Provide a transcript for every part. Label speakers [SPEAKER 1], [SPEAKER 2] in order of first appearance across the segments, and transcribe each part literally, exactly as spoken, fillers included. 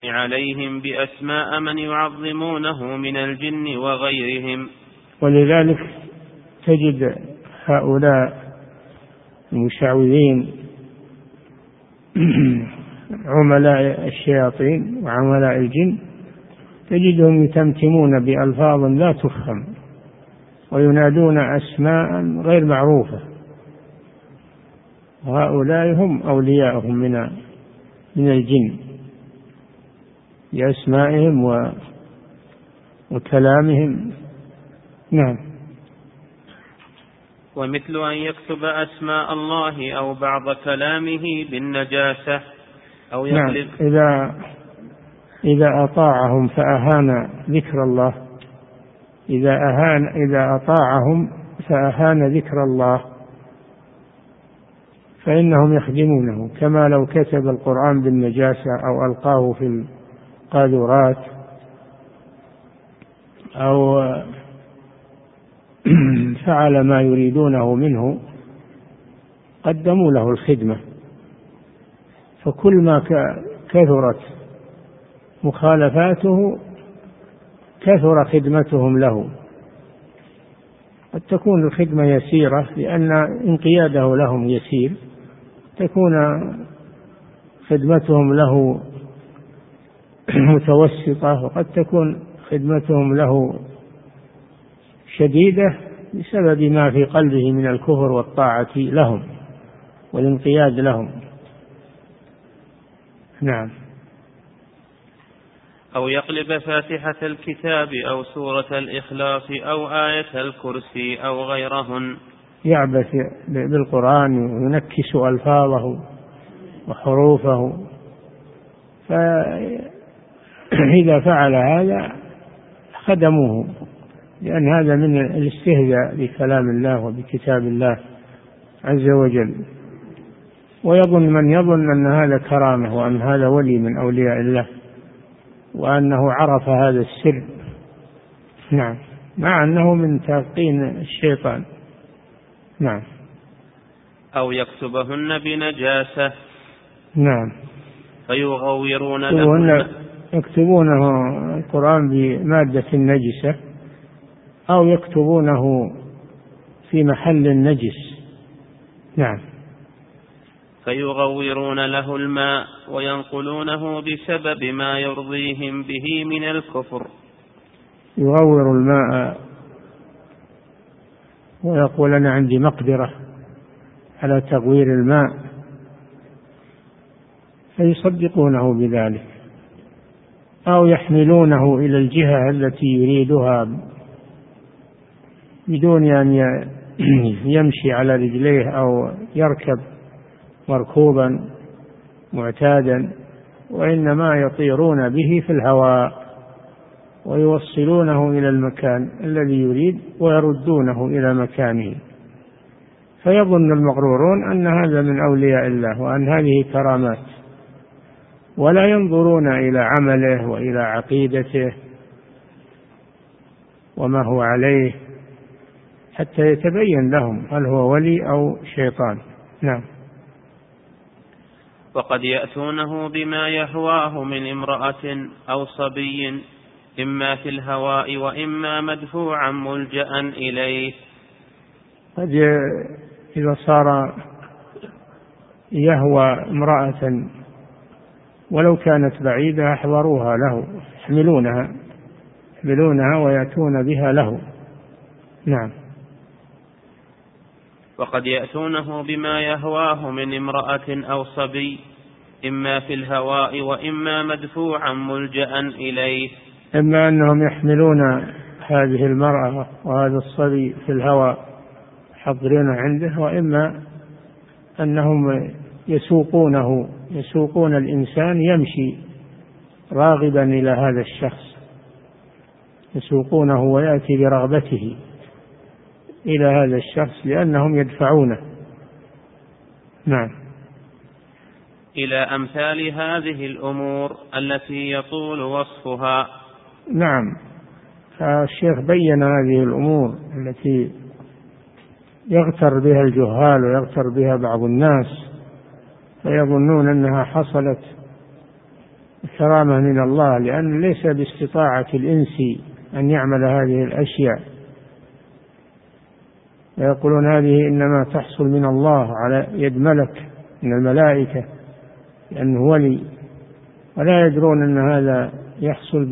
[SPEAKER 1] عليهم بأسماء من يعظمونه من الجن وغيرهم.
[SPEAKER 2] ولذلك تجد هؤلاء المشعوذين عملاء الشياطين وعملاء الجن تجدهم يتمتمون بألفاظ لا تفهم وينادون أسماء غير معروفة، وهؤلاء هم أولياءهم من من الجن بأسمائهم وكلامهم. نعم.
[SPEAKER 1] ومثل أن يكتب أسماء الله أو بعض كلامه بالنجاسة أو يقلب.
[SPEAKER 2] نعم. إذا إذا أطاعهم فأهان ذكر الله، إذا أهان إذا أطاعهم فأهان ذكر الله فإنهم يخدمونه، كما لو كتب القرآن بالنجاسة أو ألقاه في القاذورات أو فعل ما يريدونه منه قدموا له الخدمة. فكل ما كثرت مخالفاته كثر خدمتهم له. قد تكون الخدمة يسيرة لأن انقياده لهم يسير، تكون خدمتهم له متوسطة، وقد تكون خدمتهم له شديدة بسبب ما في قلبه من الكفر والطاعة لهم والانقياد لهم. نعم.
[SPEAKER 1] أو يقلب فاتحة الكتاب أو سورة الإخلاص أو آية الكرسي أو غيرهن.
[SPEAKER 2] يعبث بالقرآن وينكس ألفاظه وحروفه، فإذا فعل هذا خدموه، لأن هذا من الاستهزاء بكلام الله وبكتاب الله عز وجل. ويظن من يظن أن هذا كرامة وأن هذا ولي من أولياء الله وأنه عرف هذا السر. نعم. مع أنه من تلقين الشيطان. نعم.
[SPEAKER 1] أو يكتبهن بنجاسة.
[SPEAKER 2] نعم.
[SPEAKER 1] فيغورون له،
[SPEAKER 2] يكتبونه القرآن بمادة نجسة أو يكتبونه في محل نجس. نعم.
[SPEAKER 1] فيغورون له الماء وينقلونه بسبب ما يرضيهم به من الكفر.
[SPEAKER 2] يغور الماء ويقول أنا عندي مقدرة على تغوير الماء، فيصدقونه بذلك، أو يحملونه إلى الجهة التي يريدها بدون أن يمشي على رجليه أو يركب مركوبا معتادا، وإنما يطيرون به في الهواء ويوصلونه إلى المكان الذي يريد ويردونه إلى مكانه. فيظن المغرورون أن هذا من أولياء الله وأن هذه كرامات، ولا ينظرون إلى عمله وإلى عقيدته وما هو عليه حتى يتبين لهم هل هو ولي أو شيطان. نعم.
[SPEAKER 1] وقد يأتونه بما يهواه من امرأة أو صبي، إما في الهواء وإما مدفوعا ملجأ إليه.
[SPEAKER 2] قد إذا صار يهوى امرأة ولو كانت بعيدة أحضروها له، يحملونها يحملونها ويأتون بها له. نعم.
[SPEAKER 1] وقد يأتونه بما يهواه من امرأة أو صبي، إما في الهواء وإما مدفوعا ملجأ إليه.
[SPEAKER 2] إما أنهم يحملون هذه المرأة وهذا الصبي في الهواء حضرين عنده، وإما أنهم يسوقونه يسوقون الإنسان يمشي راغبا إلى هذا الشخص، يسوقونه ويأتي برغبته إلى هذا الشخص لأنهم يدفعونه. نعم.
[SPEAKER 1] إلى أمثال هذه الأمور التي يطول وصفها.
[SPEAKER 2] نعم. فالشيخ بين هذه الأمور التي يغتر بها الجهال ويغتر بها بعض الناس، فيظنون أنها حصلت كرامة من الله، لأن ليس باستطاعة الإنس أن يعمل هذه الأشياء، ويقولون هذه إنما تحصل من الله على يد ملك من الملائكة لأنه ولي، ولا يدرون أن هذا يحصل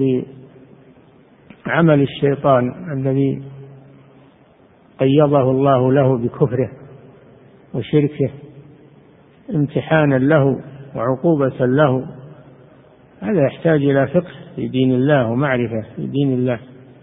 [SPEAKER 2] بعمل الشيطان الذي قيضه الله له بكفره وشركه امتحانا له وعقوبة له. هذا يحتاج إلى فقه في دين الله ومعرفة في دين الله،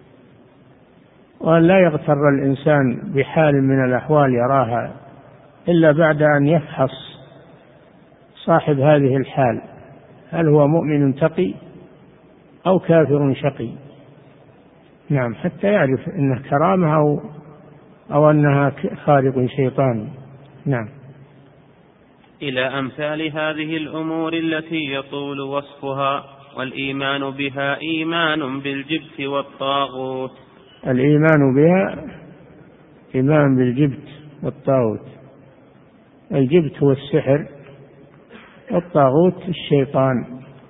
[SPEAKER 2] وأن لا يغتر الإنسان بحال من الأحوال يراها إلا بعد أن يفحص صاحب هذه الحال هل هو مؤمن تقي أو كافر شقي. نعم، حتى يعرف أنها كرامة أو, أو أنها خارق شيطان. نعم.
[SPEAKER 1] إلى أمثال هذه الأمور التي يطول وصفها، والإيمان بها إيمان بالجبت والطاغوت.
[SPEAKER 2] الإيمان بها إيمان بالجبت والطاغوت. الجبت هو السحر، والطاغوت الشيطان.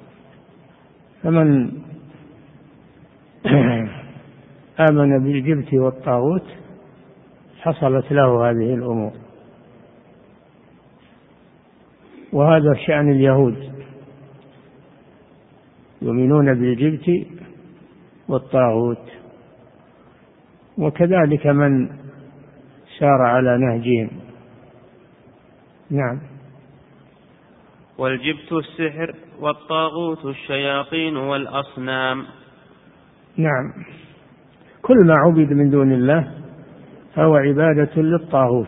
[SPEAKER 2] فمن آمن بالجبت والطاغوت حصلت له هذه الأمور. وهذا شأن اليهود، يؤمنون بالجبت والطاغوت، وكذلك من سار على نهجهم. نعم.
[SPEAKER 1] والجبت السحر، والطاغوت الشياطين والأصنام.
[SPEAKER 2] نعم، كل ما عبد من دون الله فهو عبادة للطاغوت،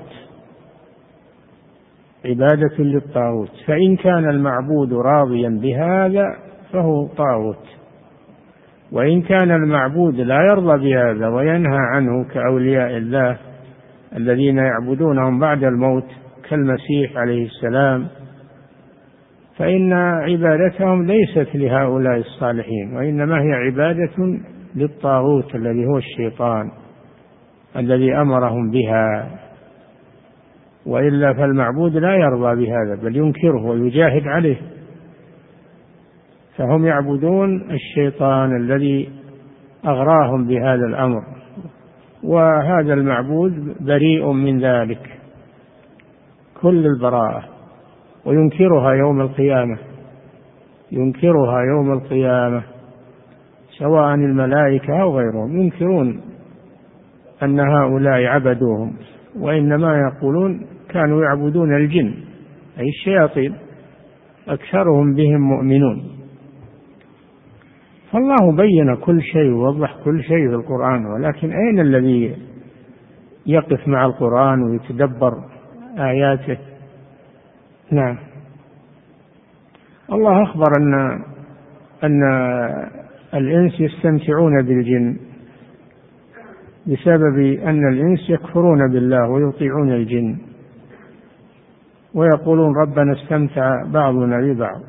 [SPEAKER 2] عبادة للطاغوت. فإن كان المعبود راضيا بهذا فهو طاغوت، وإن كان المعبود لا يرضى بهذا وينهى عنه كأولياء الله الذين يعبدونهم بعد الموت كالمسيح عليه السلام، فإن عبادتهم ليست لهؤلاء الصالحين، وإنما هي عبادة للطاغوت الذي هو الشيطان الذي أمرهم بها. وإلا فالمعبود لا يرضى بهذا بل ينكره ويجاهد عليه، فهم يعبدون الشيطان الذي أغراهم بهذا الأمر، وهذا المعبود بريء من ذلك كل البراءة، وينكرها يوم القيامة، ينكرها يوم القيامة سواء الملائكة أو غيرهم، ينكرون أن هؤلاء عبدوهم، وإنما يقولون كانوا يعبدون الجن أي الشياطين، أكثرهم بهم مؤمنون. فالله بين كل شيء ووضح كل شيء في القرآن، ولكن أين الذي يقف مع القرآن ويتدبر آياته؟ نعم. الله أخبر أن أن الإنس يستمتعون بالجن بسبب أن الإنس يكفرون بالله ويطيعون الجن، ويقولون ربنا استمتع بعضنا ببعض.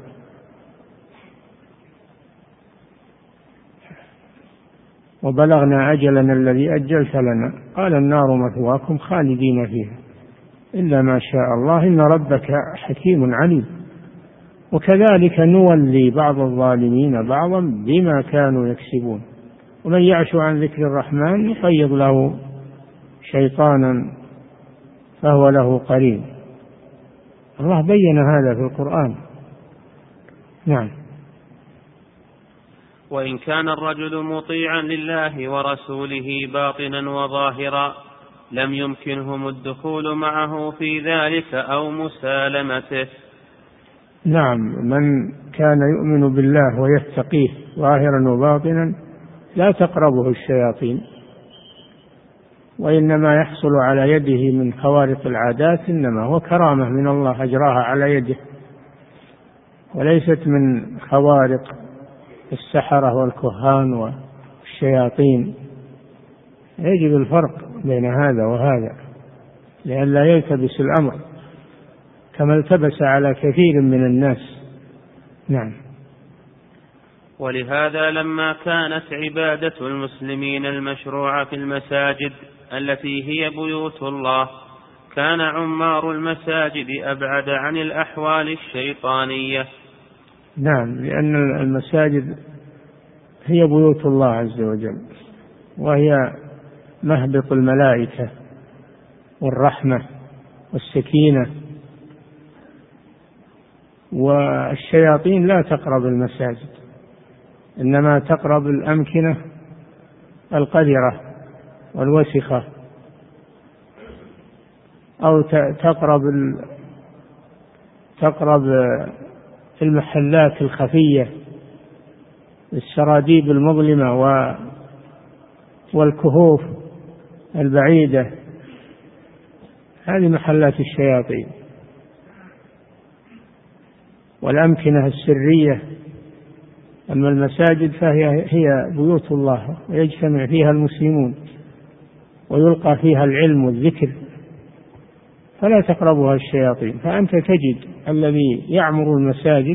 [SPEAKER 2] وبلغنا أجلنا الذي أجلت لنا قال النار مثواكم خالدين فيها إلا ما شاء الله إن ربك حكيم عليم. وكذلك نولي بعض الظالمين بعضا بما كانوا يكسبون، ومن يعش عن ذكر الرحمن يقيض له شيطانا فهو له قرين. الله بين هذا في القرآن. نعم.
[SPEAKER 1] وإن كان الرجل مطيعا لله ورسوله باطنا وظاهرا لم يمكنهم الدخول معه في ذلك أو مسالمته.
[SPEAKER 2] نعم، من كان يؤمن بالله ويتقيه ظاهرا وباطنا لا تقربه الشياطين، وإنما يحصل على يده من خوارق العادات إنما هو كرامة من الله أجراها على يده، وليست من خوارق السحرة والكهان والشياطين. يجب الفرق بين هذا وهذا لئلا يلتبس الأمر كما التبس على كثير من الناس. نعم.
[SPEAKER 1] ولهذا لما كانت عبادة المسلمين المشروعة في المساجد التي هي بيوت الله كان عمار المساجد أبعد عن الأحوال الشيطانية،
[SPEAKER 2] نعم، لأن المساجد هي بيوت الله عز وجل، وهي مهبط الملائكة والرحمة والسكينة، والشياطين لا تقرب المساجد، إنما تقرب الأمكنة القذرة والوسخة، أو تقرب تقرب المحلات الخفية، السراديب المظلمة والكهوف البعيدة، هذه محلات الشياطين. والأمكنة السرية. أما المساجد فهي هي بيوت الله، ويجتمع فيها المسلمون ويلقى فيها العلم والذكر، فلا تقربها الشياطين. فأنت تجد الذي يعمر المساجد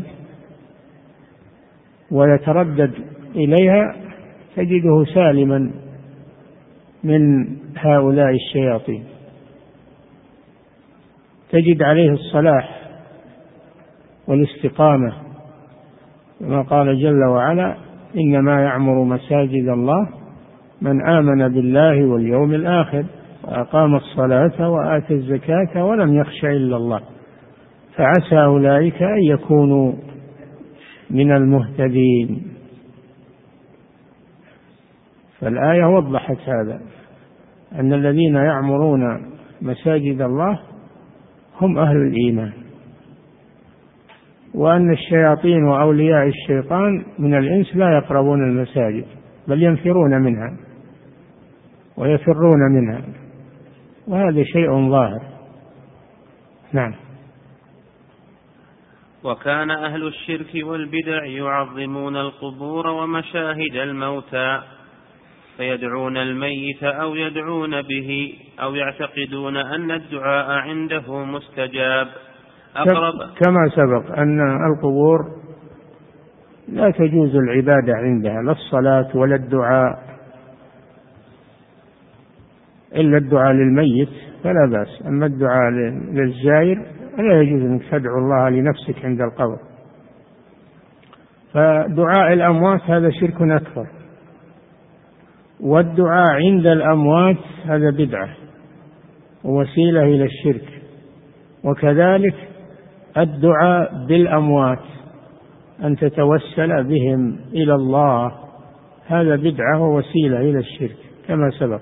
[SPEAKER 2] ويتردد إليها تجده سالما من هؤلاء الشياطين، تجد عليه الصلاح والاستقامة، كما قال جل وعلا: إنما يعمر مساجد الله من آمن بالله واليوم الآخر وأقام الصلاة وآتى الزكاة ولم يخش إلا الله فعسى أولئك أن يكونوا من المهتدين. فالآية وضحت هذا، أن الذين يعمرون مساجد الله هم أهل الإيمان، وأن الشياطين وأولياء الشيطان من الإنس لا يقربون المساجد، بل ينفرون منها ويفرون منها، وهذا شيء ظاهر. نعم.
[SPEAKER 1] وكان أهل الشرك والبدع يعظمون القبور ومشاهد الموتى، فيدعون الميت أو يدعون به، أو يعتقدون أن الدعاء عنده مستجاب. أقرب
[SPEAKER 2] كما سبق أن القبور لا تجوز العبادة عندها، لا الصلاة ولا الدعاء، إلا الدعاء للميت فلا بأس، أما الدعاء للزائر لا يجوز أن تدعو الله لنفسك عند القبر. فدعاء الأموات هذا شرك أكبر، والدعاء عند الأموات هذا بدعة ووسيلة إلى الشرك، وكذلك الدعاء بالأموات أن تتوسل بهم إلى الله هذا بدعة ووسيلة إلى الشرك كما سبق.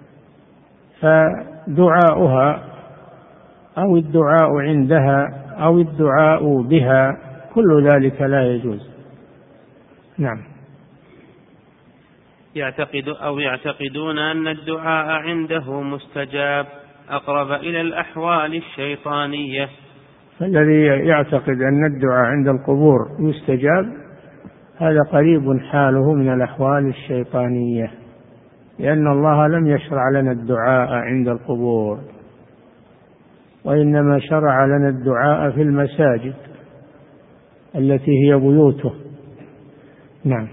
[SPEAKER 2] فدعاؤها أو الدعاء عندها أو الدعاء بها كل ذلك لا يجوز. نعم.
[SPEAKER 1] يعتقد أو يعتقدون أن الدعاء عنده مستجاب، أقرب إلى الأحوال الشيطانية.
[SPEAKER 2] فالذي يعتقد أن الدعاء عند القبور يستجاب هذا قريب حاله من الأحوال الشيطانية، لأن الله لم يشرع لنا الدعاء عند القبور، وإنما شرع لنا الدعاء في المساجد التي هي بيوته. نعم.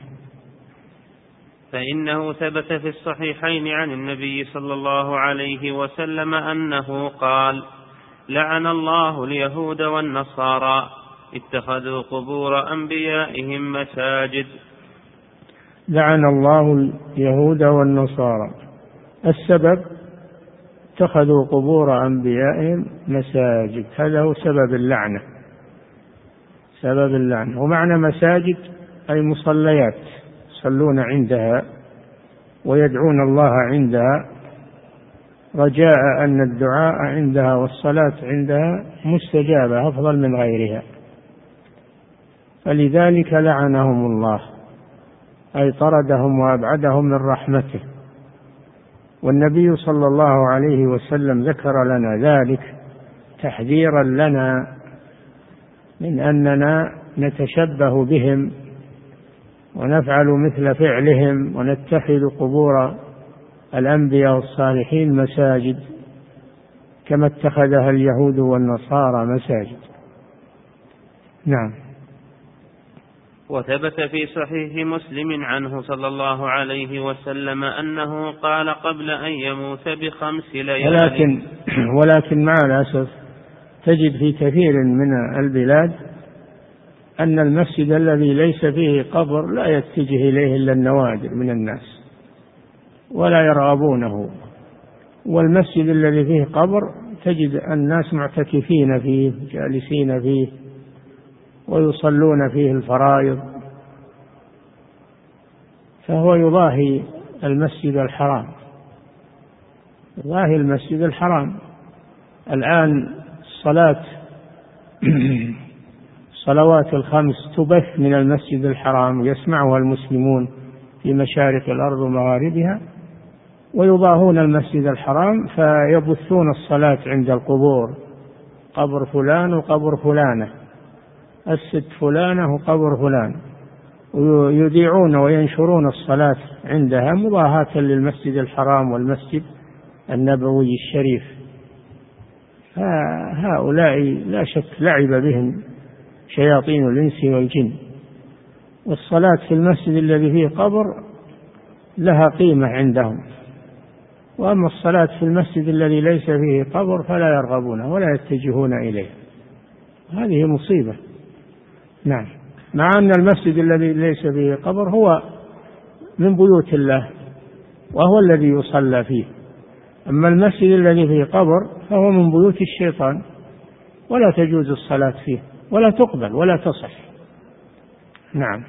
[SPEAKER 1] فإنه ثبت في الصحيحين عن النبي صلى الله عليه وسلم أنه قال: لعن الله اليهود والنصارى اتخذوا قبور أنبيائهم مساجد.
[SPEAKER 2] لعن الله اليهود والنصارى، السبب اتخذوا قبور أنبيائهم مساجد، هذا هو سبب اللعنة، سبب اللعنة. ومعنى مساجد أي مصليات يصلون عندها ويدعون الله عندها، رجاء أن الدعاء عندها والصلاة عندها مستجابة أفضل من غيرها، فلذلك لعنهم الله، أي طردهم وأبعدهم من رحمته. والنبي صلى الله عليه وسلم ذكر لنا ذلك تحذيرا لنا من أننا نتشبه بهم ونفعل مثل فعلهم ونتخذ قبور الأنبياء والصالحين مساجد كما اتخذها اليهود والنصارى مساجد. نعم.
[SPEAKER 1] وثبت في صحيح مسلم عنه صلى الله عليه وسلم أنه قال قبل أن يموت بخمس ليال.
[SPEAKER 2] ولكن, ولكن مع الأسف تجد في كثير من البلاد أن المسجد الذي ليس فيه قبر لا يتجه إليه إلا النوادر من الناس ولا يرغبونه، والمسجد الذي فيه قبر تجد الناس معتكفين فيه جالسين فيه ويصلون فيه الفرائض، فهو يضاهي المسجد الحرام، يضاهي المسجد الحرام. الآن الصلاة الصلوات الخمس تبث من المسجد الحرام يسمعها المسلمون في مشارق الأرض ومغاربها، ويضاهون المسجد الحرام فيبثون الصلاة عند القبور، قبر فلان وقبر فلانة، الست فلانة وقبر فلان، ويذيعون وينشرون الصلاة عندها مضاهاة للمسجد الحرام والمسجد النبوي الشريف. هؤلاء لا شك لعب بهم شياطين الإنس والجن، والصلاة في المسجد الذي فيه قبر لها قيمة عندهم، وأما الصلاة في المسجد الذي ليس فيه قبر فلا يرغبونه ولا يتجهون إليه. هذه مصيبة. نعم، مع أن المسجد الذي ليس فيه قبر هو من بيوت الله وهو الذي يصلى فيه، أما المسجد الذي فيه قبر فهو من بيوت الشيطان ولا تجوز الصلاة فيه ولا تقبل ولا تصح. نعم.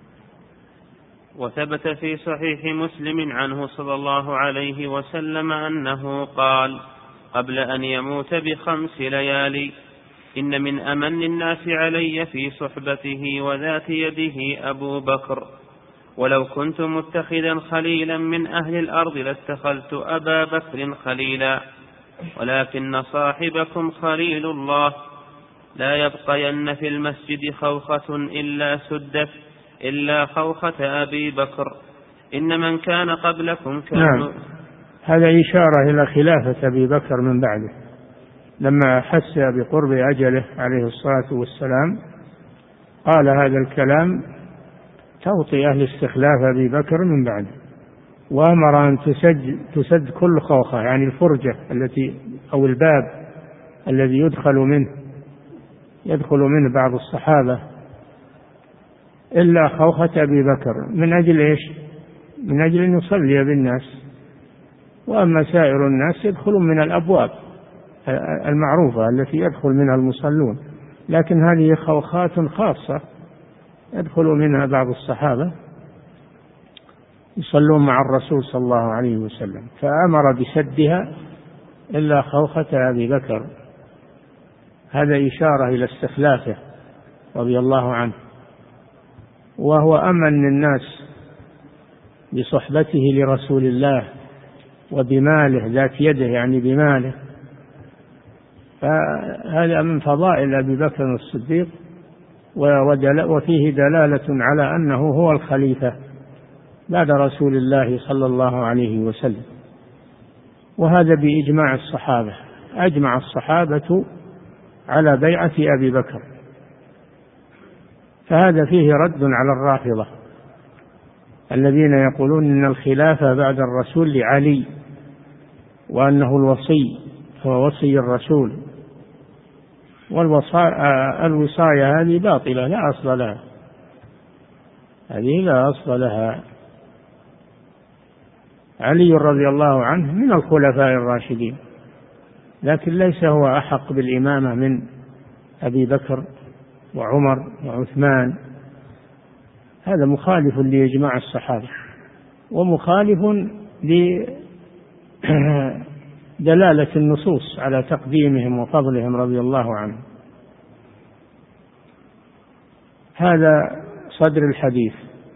[SPEAKER 1] وثبت في صحيح مسلم عنه صلى الله عليه وسلم أنه قال قبل أن يموت بخمس ليالي: إن من أمن الناس علي في صحبته وذات يده أبو بكر، ولو كنت متخذا خليلا من أهل الأرض لاتخذت أبا بكر خليلا، ولكن صاحبكم خليل الله، لا يبقين في المسجد خوخة إلا سدت إلا خوخة أبي بكر، إن من كان قبلكم كانوا.
[SPEAKER 2] نعم. هذا إشارة إلى خلافة أبي بكر من بعده، لما حس بقرب أجله عليه الصلاة والسلام قال هذا الكلام توطي أهل استخلاف أبي بكر من بعده، وأمر أن تسد, تسد كل خوخة، يعني الفرجة التي أو الباب الذي يدخل منه يدخل منه بعض الصحابة إلا خوخة أبي بكر، من أجل إيش؟ من أجل أن يصلي بالناس، وأما سائر الناس يدخلون من الأبواب المعروفة التي يدخل منها المصلون، لكن هذه خوخات خاصة يدخل منها بعض الصحابة يصلون مع الرسول صلى الله عليه وسلم، فأمر بسدها إلا خوخة أبي بكر. هذا إشارة إلى استخلافه رضي الله عنه، وهو أمن الناس بصحبته لرسول الله وبماله، ذات يده يعني بماله، فهذا من فضائل أبي بكر الصديق، وفيه دلالة على أنه هو الخليفة بعد رسول الله صلى الله عليه وسلم، وهذا بإجماع الصحابة، أجمع الصحابة على بيعة أبي بكر. فهذا فيه رد على الرافضة الذين يقولون إن الخلافة بعد الرسول لعلي وأنه الوصي، هو وصي الرسول، والوصايا هذه باطلة لا أصل لها، هذه لا أصل لها. علي رضي الله عنه من الخلفاء الراشدين، لكن ليس هو أحق بالإمامة من أبي بكر وعمر وعثمان، هذا مخالف لإجماع الصحابة ومخالف لدلالة النصوص على تقديمهم وفضلهم رضي الله عنهم. هذا صدر الحديث.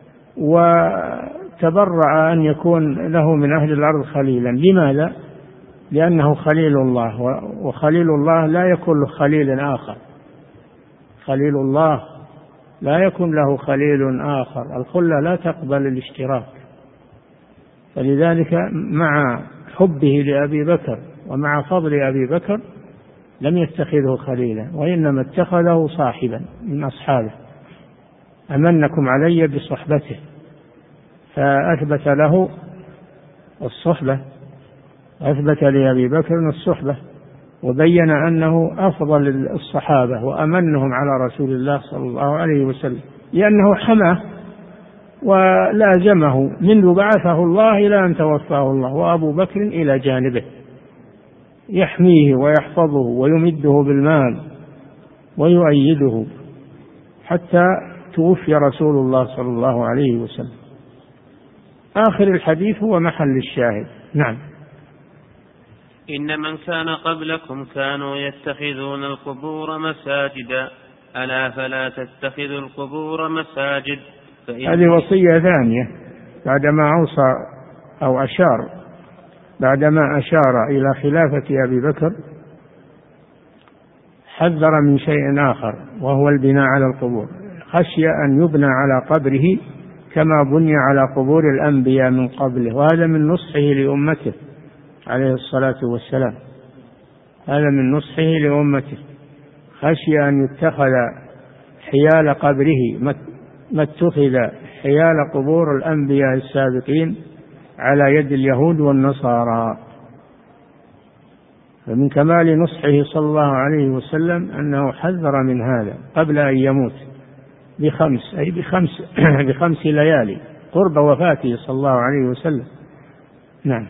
[SPEAKER 2] وتبرع أن يكون له من أهل الأرض خليلا، لماذا؟ لأنه خليل الله، وخليل الله لا يكون له خليل آخر، خليل الله لا يكون له خليل آخر، الخلة لا تقبل الاشتراك، فلذلك مع حبه لأبي بكر ومع فضل أبي بكر لم يتخذه خليلا، وإنما اتخذه صاحبا من أصحابه، أمنكم علي بصحبته، فأثبت له الصحبة، أثبت لأبي بكر الصحبة وبين أنه أفضل الصحابة وأمنهم على رسول الله صلى الله عليه وسلم، لأنه حماه ولازمه منذ بعثه الله إلى أن توفاه الله، وأبو بكر إلى جانبه يحميه ويحفظه ويمده بالمال ويؤيده حتى توفي رسول الله صلى الله عليه وسلم. آخر الحديث هو محل الشاهد. نعم.
[SPEAKER 1] إن من كان قبلكم كانوا يتخذون القبور مساجدا ألا فلا تتخذوا القبور مساجد.
[SPEAKER 2] هذه وصية ثانية بعدما أوصى أو أشار بعدما أشار إلى خلافة أبي بكر حذر من شيء آخر وهو البناء على القبور، خشي أن يبنى على قبره كما بني على قبور الأنبياء من قبله، وهذا من نصحه لأمته عليه الصلاة والسلام. هذا من نصحه لأمته، خشي أن يتخذ حيال قبره ما اتخذ حيال قبور الأنبياء السابقين على يد اليهود والنصارى. فمن كمال نصحه صلى الله عليه وسلم أنه حذر من هذا قبل أن يموت بخمس أي بخمس بخمس ليالي قرب وفاته صلى الله عليه وسلم. نعم.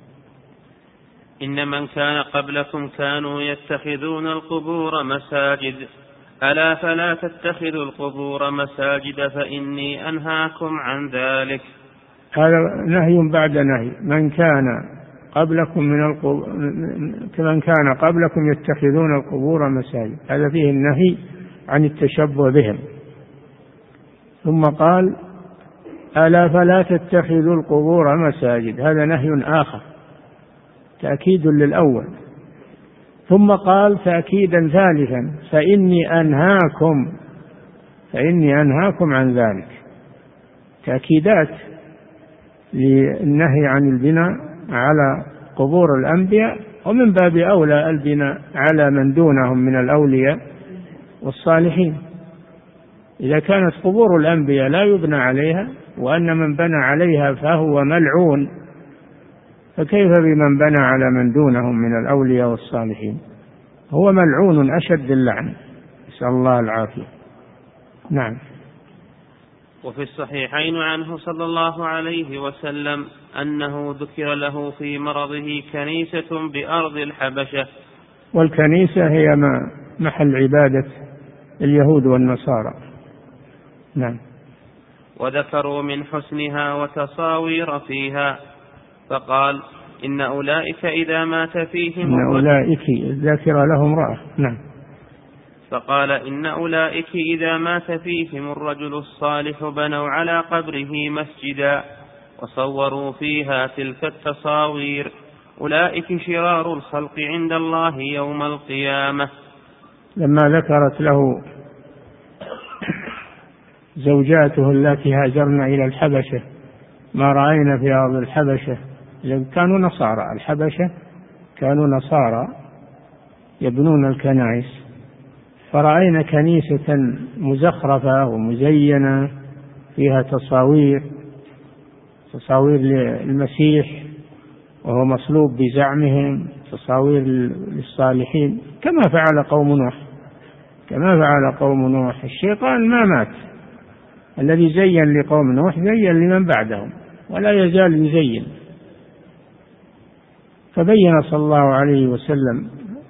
[SPEAKER 1] إن من كان قبلكم كانوا يتخذون القبور مساجد ألا فلا تتخذوا القبور مساجد فإني أنهاكم عن ذلك.
[SPEAKER 2] هذا نهي بعد نهي. من كان قبلكم من القبور من كان قبلكم يتخذون القبور مساجد، هذا فيه النهي عن التشبه بهم. ثم قال ألا فلا تتخذوا القبور مساجد، هذا نهي آخر تأكيد للأول. ثم قال تأكيدا ثالثا فإني أنهاكم فإني أنهاكم عن ذلك، تأكيدات للنهي عن البناء على قبور الأنبياء، ومن باب أولى البناء على من دونهم من الأولياء والصالحين. إذا كانت قبور الأنبياء لا يبنى عليها وأن من بنى عليها فهو ملعون، فكيف بمن بنى على من دونهم من الأولياء والصالحين؟ هو ملعون أشد اللعن، نسأل الله العافية. نعم.
[SPEAKER 1] وفي الصحيحين عنه صلى الله عليه وسلم أنه ذكر له في مرضه كنيسة بأرض الحبشة.
[SPEAKER 2] والكنيسة هي ما محل عبادة اليهود والنصارى. نعم.
[SPEAKER 1] وذكروا من حسنها وتصاوير فيها، فقال إن أولئك إذا مات فيهم
[SPEAKER 2] إن أولئك ذكر لهم امرأة. نعم.
[SPEAKER 1] فقال إن أولئك إذا مات فيهم الرجل الصالح بنوا على قبره مسجدا وصوروا فيها تلك التصاوير، أولئك شرار الخلق عند الله يوم القيامة.
[SPEAKER 2] لما ذكرت له زوجاته التي هاجرن إلى الحبشة ما رأينا في أرض الحبشة، كانوا نصارى، الحبشة كانوا نصارى يبنون الكنائس، فرأينا كنيسة مزخرفة ومزينة فيها تصاوير تصاوير للمسيح وهو مصلوب بزعمهم، تصاوير للصالحين، كما فعل قوم نوح كما فعل قوم نوح. الشيطان ما مات، الذي زين لقوم نوح زين لمن بعدهم ولا يزال يزين. فبين صلى الله عليه وسلم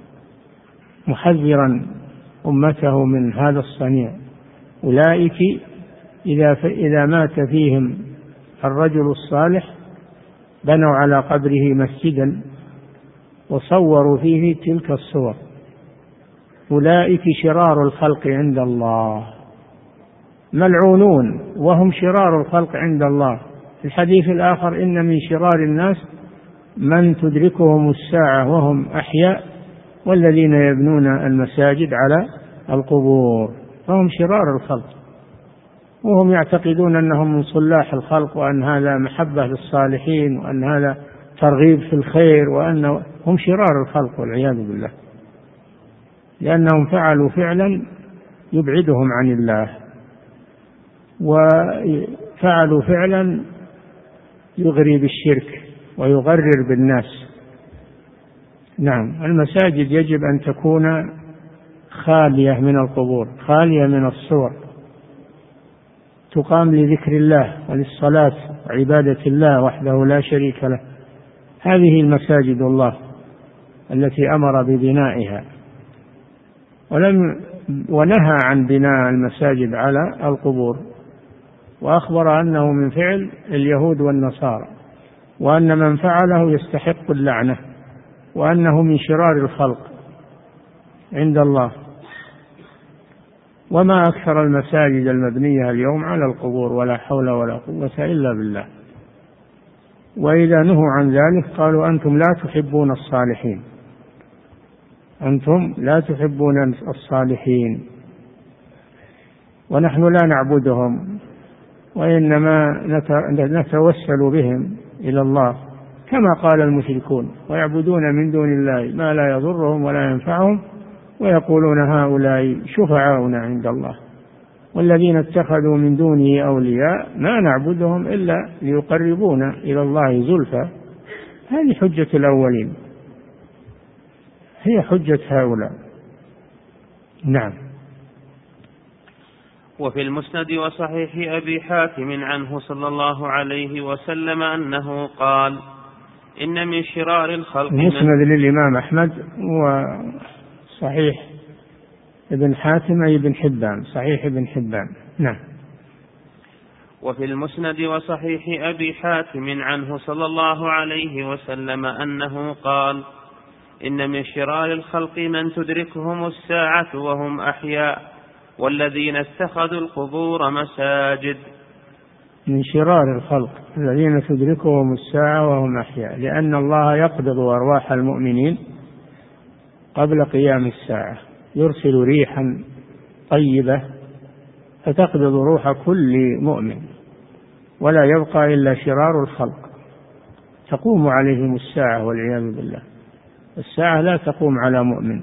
[SPEAKER 2] محذرا أمته من هذا الصنيع، أولئك إذا, إذا مات فيهم الرجل الصالح بنوا على قبره مسجدا وصوروا فيه تلك الصور، أولئك شرار الخلق عند الله، ملعونون وهم شرار الخلق عند الله. في الحديث الآخر إن من شرار الناس من تدركهم الساعة وهم أحياء والذين يبنون المساجد على القبور، فهم شرار الخلق، وهم يعتقدون أنهم من صلاح الخلق وأن هذا محبة للصالحين وأن هذا ترغيب في الخير، وأنهم شرار الخلق والعياذ بالله، لأنهم فعلوا فعلا يبعدهم عن الله، وفعلوا نعم، المساجد يجب أن تكون خالية من القبور، خالية من الصور، تقام لذكر الله وللصلاة وعبادة الله وحده لا شريك له. هذه المساجد الله التي أمر ببنائها، ولم ونهى عن بناء المساجد على القبور، وأخبر أنه من فعل اليهود والنصارى، وأن من فعله يستحق اللعنة، وأنه من شرار الخلق عند الله. وما أكثر المساجد المبنية اليوم على القبور، ولا حول ولا قوة إلا بالله. وإذا نهوا عن ذلك قالوا أنتم لا تحبون الصالحين، أنتم لا تحبون الصالحين، ونحن لا نعبدهم، وإنما نتوسل بهم إلى الله كما قال المشركون، ويعبدون من دون الله ما لا يضرهم ولا ينفعهم، ويقولون هؤلاء شفعاؤنا عند الله، والذين اتخذوا من دونه أولياء ما نعبدهم إلا ليقربونا إلى الله زلفى. هذه حجة الأولين، هي حجة هؤلاء. نعم.
[SPEAKER 1] وفي المسند وصحيح أبي حاتم عنه صلى الله عليه وسلم أنه قال: إن من شرار الخلق،
[SPEAKER 2] المسند للإمام أحمد وصحيح ابن حاتم أي ابن حبان، صحيح ابن حبان. نعم.
[SPEAKER 1] وفي المسند وصحيح أبي حاتم عنه صلى الله عليه وسلم أنه قال: إن من شرار الخلق من تدركهم الساعة وهم أحياء، والذين اتخذوا القبور مساجد.
[SPEAKER 2] من شرار الخلق الذين تدركهم الساعة وهم أحياء، لأن الله يقبض أرواح المؤمنين قبل قيام الساعة، يرسل ريحا طيبة فتقبض روح كل مؤمن، ولا يبقى إلا شرار الخلق، تقوم عليهم الساعة والعياذ بالله. الساعة لا تقوم على مؤمن.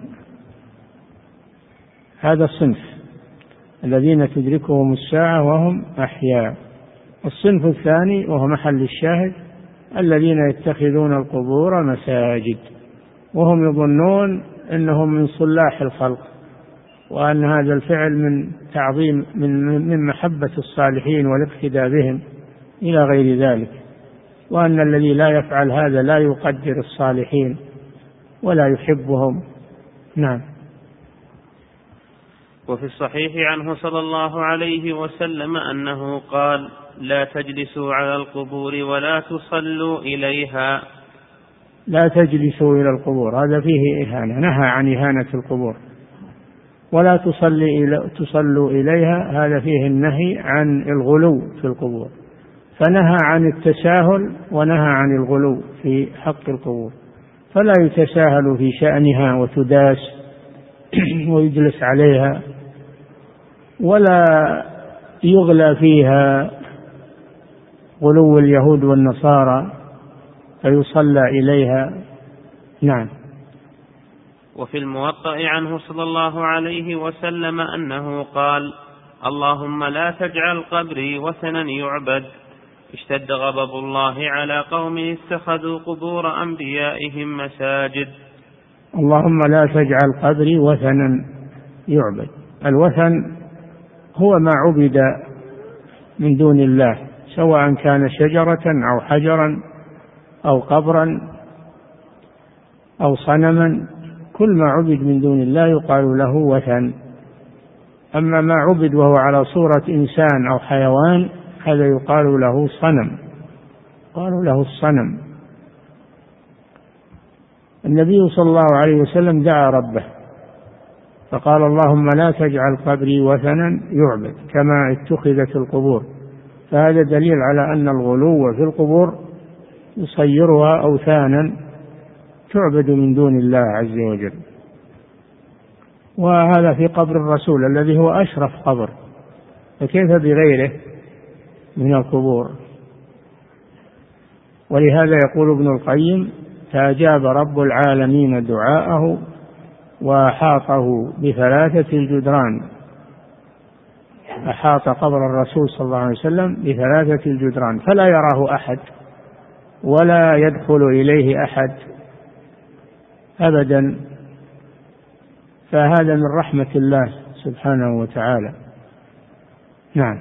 [SPEAKER 2] هذا الصنف الذين تدركهم الساعة وهم أحياء. الصنف الثاني وهو محل الشاهد: الذين يتخذون القبور مساجد، وهم يظنون أنهم من صلاح الخلق، وأن هذا الفعل من تعظيم من من محبة الصالحين والاقتداء بهم إلى غير ذلك، وأن الذي لا يفعل هذا لا يقدر الصالحين ولا يحبهم. نعم.
[SPEAKER 1] وفي الصحيح عنه صلى الله عليه وسلم أنه قال: لا تجلسوا على القبور ولا تصلوا إليها.
[SPEAKER 2] لا تجلسوا إلى القبور، هذا فيه إهانة، نهى عن إهانة القبور. ولا تصلي إلى تصلوا إليها، هذا فيه النهي عن الغلو في القبور، فنهى عن التساهل ونهى عن الغلو في حق القبور، فلا يتساهل في شأنها وتداس ويجلس عليها، ولا يغلى فيها غلو اليهود والنصارى فيصلى إليها. نعم.
[SPEAKER 1] وفي الموطأ عنه صلى الله عليه وسلم أنه قال: اللهم لا تجعل قبري وثنا يعبد. اشتد غضب الله على قوم اتخذوا قبور أنبيائهم مساجد.
[SPEAKER 2] اللهم لا تجعل قبري وثنا يعبد. الوثن هو ما عبد من دون الله، سواء كان شجرة أو حجرا أو قبرا أو صنما، كل ما عبد من دون الله يقال له وثن. أما ما عبد وهو على صورة إنسان أو حيوان هذا يقال له صنم، قالوا له الصنم. النبي صلى الله عليه وسلم دعا ربه فقال: اللهم لا تجعل قبري وثنا يعبد كما اتخذت القبور. فهذا دليل على أن الغلو في القبور يصيرها أوثانا تعبد من دون الله عز وجل. وهذا في قبر الرسول الذي هو أشرف قبر، فكيف بغيره من القبور؟ ولهذا يقول ابن القيم: فأجاب رب العالمين دعاءه وأحاطه بثلاثة الجدران. أحاط قبر الرسول صلى الله عليه وسلم بثلاثة الجدران، فلا يراه أحد ولا يدخل إليه أحد، أبدا. فهذا من رحمة الله سبحانه وتعالى. نعم.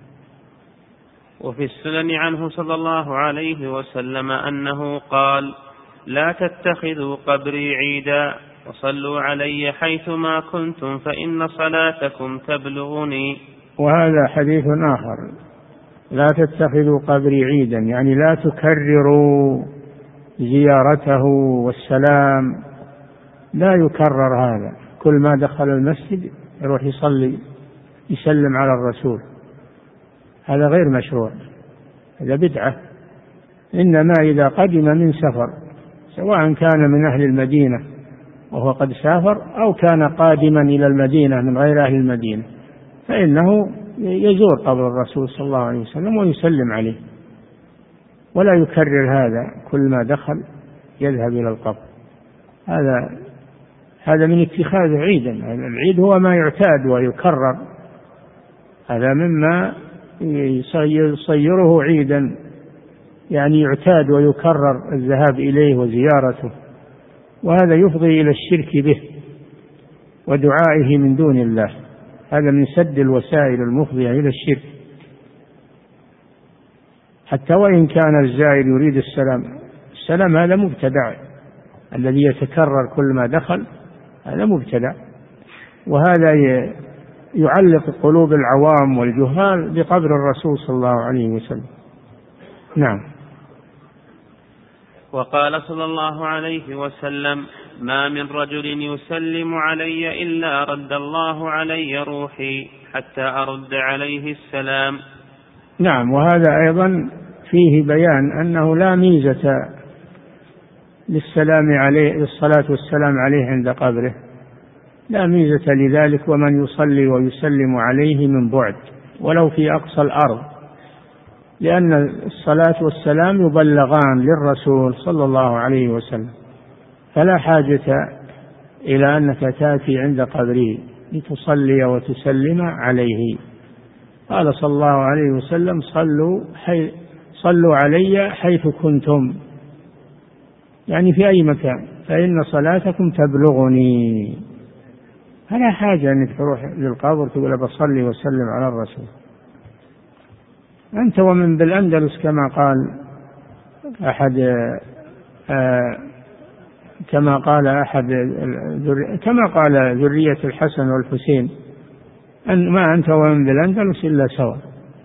[SPEAKER 1] وفي السنن عنه صلى الله عليه وسلم أنه قال: لا تتخذوا قبري عيدا وصلوا علي حيثما كنتم فإن صلاتكم تبلغني.
[SPEAKER 2] وهذا حديث آخر: لا تتخذوا قبري عيدا، يعني لا تكرروا زيارته والسلام، لا يكرر هذا. كل ما دخل المسجد يروح يصلي يسلم على الرسول، هذا غير مشروع، هذا بدعة. إنما إذا قدم من سفر، سواء كان من أهل المدينة وهو قد سافر أو كان قادما إلى المدينة من غير أهل المدينة، فإنه يزور قبر الرسول صلى الله عليه وسلم ويسلم عليه، ولا يكرر هذا كل ما دخل يذهب إلى القبر. هذا هذا من اتخاذه عيدا. العيد هو ما يعتاد ويكرر، هذا مما يصيره عيدا، يعني يعتاد ويكرر الذهاب إليه وزيارته، وهذا يفضي إلى الشرك به ودعائه من دون الله. هذا من سد الوسائل المفضية إلى الشرك. حتى وإن كان الزائر يريد السلام، السلام هذا مبتدع، الذي يتكرر كل ما دخل هذا مبتدع، وهذا يعلق قلوب العوام والجهال بقبر الرسول صلى الله عليه وسلم. نعم.
[SPEAKER 1] وقال صلى الله عليه وسلم: ما من رجل يسلم علي إلا رد الله علي روحي حتى أرد عليه السلام.
[SPEAKER 2] نعم. وهذا أيضا فيه بيان أنه لا ميزة للسلام عليه، للصلاة والسلام عليه عند قبره، لا ميزة لذلك. ومن يصلي ويسلم عليه من بعد ولو في أقصى الأرض، لأن الصلاة والسلام يبلغان للرسول صلى الله عليه وسلم، فلا حاجة إلى أنك تأتي عند قبره لتصلي وتسلم عليه. قال صلى الله عليه وسلم: صلوا, حي صلوا علي حيث كنتم، يعني في أي مكان، فإن صلاتكم تبلغني. فلا حاجة أنك تروح للقبر تقول بصلي وسلم على الرسول. أنت ومن بالأندلس كما قال أحد آه كما قال أحد كما قال ذرية الحسن والحسين: أن ما أنت ومن بالأندلس إلا سواء،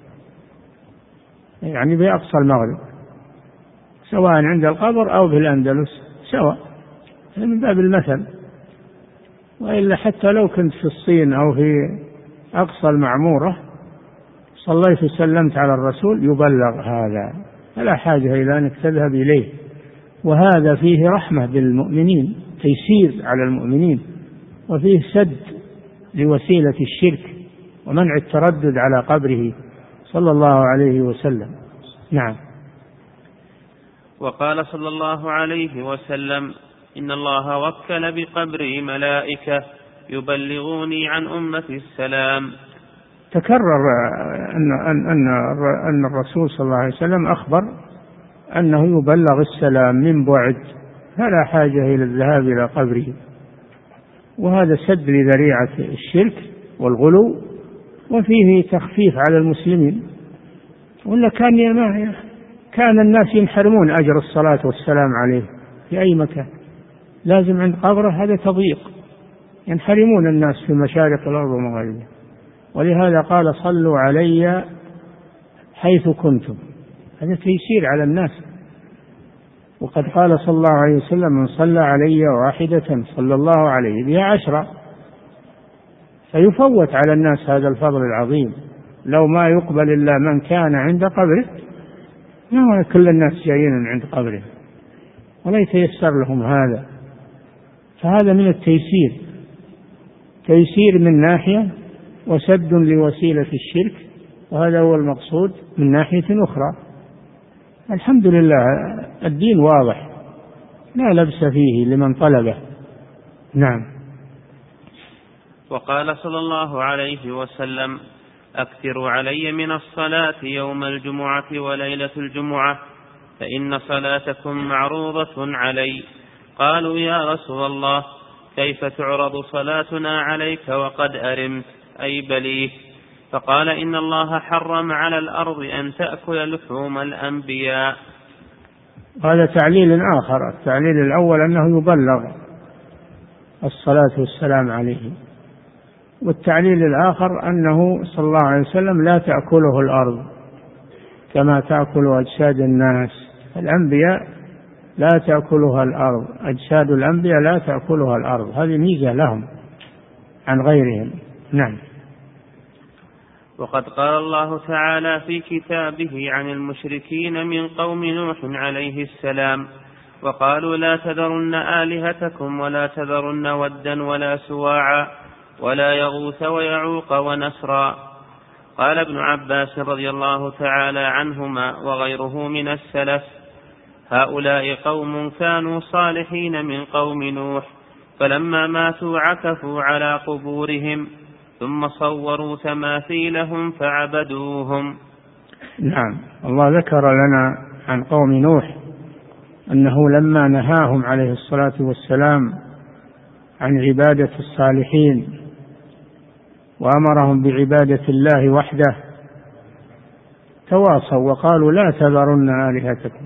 [SPEAKER 2] يعني بأقصى المغرب، سواء عند القبر أو في الأندلس سواء، من باب المثل. وإلا حتى لو كنت في الصين أو في أقصى المعمورة صليت وسلمت على الرسول يبلغ هذا، فلا حاجة إلى أنك تذهب إليه. وهذا فيه رحمة بالمؤمنين، تيسير على المؤمنين، وفيه سد لوسيلة الشرك ومنع التردد على قبره صلى الله عليه وسلم. نعم.
[SPEAKER 1] وقال صلى الله عليه وسلم: إن الله وكل بقبري ملائكة يبلغوني عن أمتي السلام.
[SPEAKER 2] تكرر أن, أن, أن, أن الرسول صلى الله عليه وسلم أخبر أنه يبلغ السلام من بعد، فلا حاجة إلى الذهاب إلى قبره. وهذا سد لذريعة الشرك والغلو، وفيه تخفيف على المسلمين. ولا كان ما كان الناس ينحرمون أجر الصلاة والسلام عليه في أي مكان، لازم عند قبره، هذا تضييق، ينحرمون الناس في مشارق الأرض ومغاربها. ولهذا قال: صلوا علي حيث كنتم، هذا تيسير على الناس. وقد قال صلى الله عليه وسلم: من صلى علي واحدة صلى الله عليه بها عشرة. فيفوت على الناس هذا الفضل العظيم. لو ما يقبل إلا من كان عند قبره، ما كل الناس جايين عند قبره ولا يتيسر لهم هذا. فهذا من التيسير، تيسير من ناحية وسد لوسيلة الشرك، وهذا هو المقصود من ناحية أخرى. الحمد لله الدين واضح لا لبس فيه لمن طلبه. نعم.
[SPEAKER 1] وقال صلى الله عليه وسلم: أكثروا علي من الصلاة يوم الجمعة وليلة الجمعة فإن صلاتكم معروضة علي. قالوا يا رسول الله كيف تعرض صلاتنا عليك وقد أرمت أي بليت؟ فقال إن الله حرم على الأرض أن تأكل لحوم الأنبياء.
[SPEAKER 2] هذا تعليل آخر. التعليل الأول أنه يبلغ الصلاة والسلام عليه، والتعليل الآخر أنه صلى الله عليه وسلم لا تأكله الأرض كما تأكل أجساد الناس. الأنبياء لا تأكلها الأرض، أجساد الأنبياء لا تأكلها الأرض، هذه ميزة لهم عن غيرهم. نعم.
[SPEAKER 1] وقد قال الله تعالى في كتابه عن المشركين من قوم نوح عليه السلام وقالوا لا تذرن آلهتكم ولا تذرن ودا ولا سواعا ولا يغوث ويعوق ونسرا. قال ابن عباس رضي الله تعالى عنهما وغيره من السلف هؤلاء قوم كانوا صالحين من قوم نوح فلما ماتوا عكفوا على قبورهم ثم صوروا تماثيلهم فعبدوهم.
[SPEAKER 2] نعم. الله ذكر لنا عن قوم نوح أنه لما نهاهم عليه الصلاة والسلام عن عبادة الصالحين وأمرهم بعبادة الله وحده تواصوا وقالوا لا تذرن آلهتكم.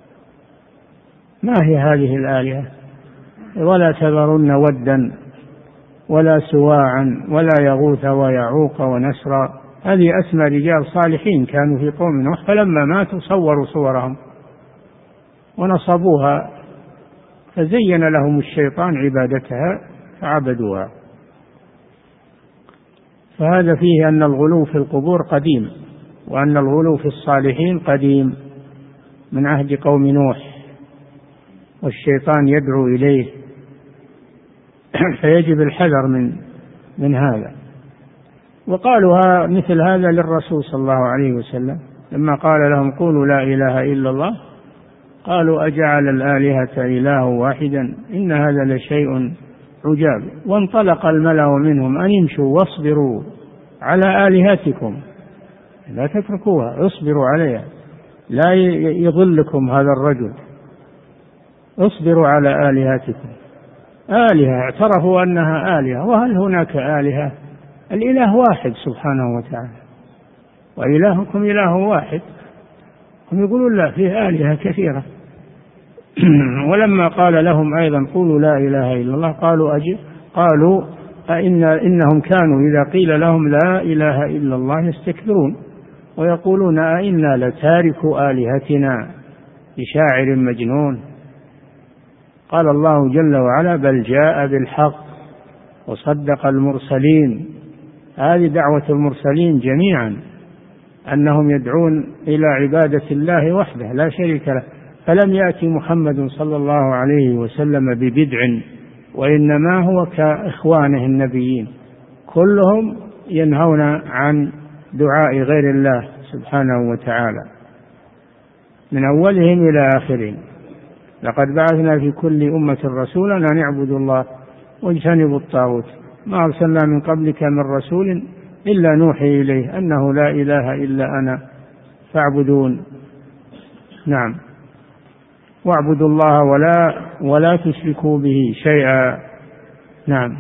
[SPEAKER 2] ما هي هذه الآلهة؟ ولا تذرن ودا ولا سواعا ولا يغوث ويعوق ونسرا. هذه أسمى رجال صالحين كانوا في قوم نوح، فلما ماتوا صوروا صورهم ونصبوها فزين لهم الشيطان عبادتها فعبدوها. فهذا فيه أن الغلو في القبور قديم، وأن الغلو في الصالحين قديم من عهد قوم نوح، والشيطان يدعو إليه، فيجب الحذر من من هذا. وقالوا مثل هذا للرسول صلى الله عليه وسلم لما قال لهم قولوا لا إله إلا الله قالوا أجعل الآلهة إله واحدا إن هذا لشيء عجاب. وانطلق الملأ منهم أن يمشوا واصبروا على آلهتكم لا تتركوها، اصبروا عليها لا يضلكم هذا الرجل، اصبروا على آلهتكم. آلهة اعترفوا أنها آلهة، وهل هناك آلهة؟ الإله واحد سبحانه وتعالى، وإلهكم إله واحد. هم يقولون لا فيه آلهة كثيرة. ولما قال لهم أيضا قولوا لا إله إلا الله قالوا أجل قالوا أئن إنهم كانوا إذا قيل لهم لا إله إلا الله يستكبرون ويقولون أئنا لتاركوا آلهتنا لشاعر مجنون. قال الله جل وعلا بل جاء بالحق وصدق المرسلين. هذه دعوة المرسلين جميعا أنهم يدعون إلى عبادة الله وحده لا شريك له، فلم يأتي محمد صلى الله عليه وسلم ببدع، وإنما هو كإخوانه النبيين كلهم ينهون عن دعاء غير الله سبحانه وتعالى من أولهم إلى آخرهم. لقد بعثنا في كل أمة رسولا أن اعبدوا الله واجتنبوا الطاغوت ما أرسلنا من قبلك من رسول إلا نوحي إليه أنه لا إله إلا أنا فاعبدون. نعم. واعبدوا الله ولا ولا تشركوا به شيئا. نعم.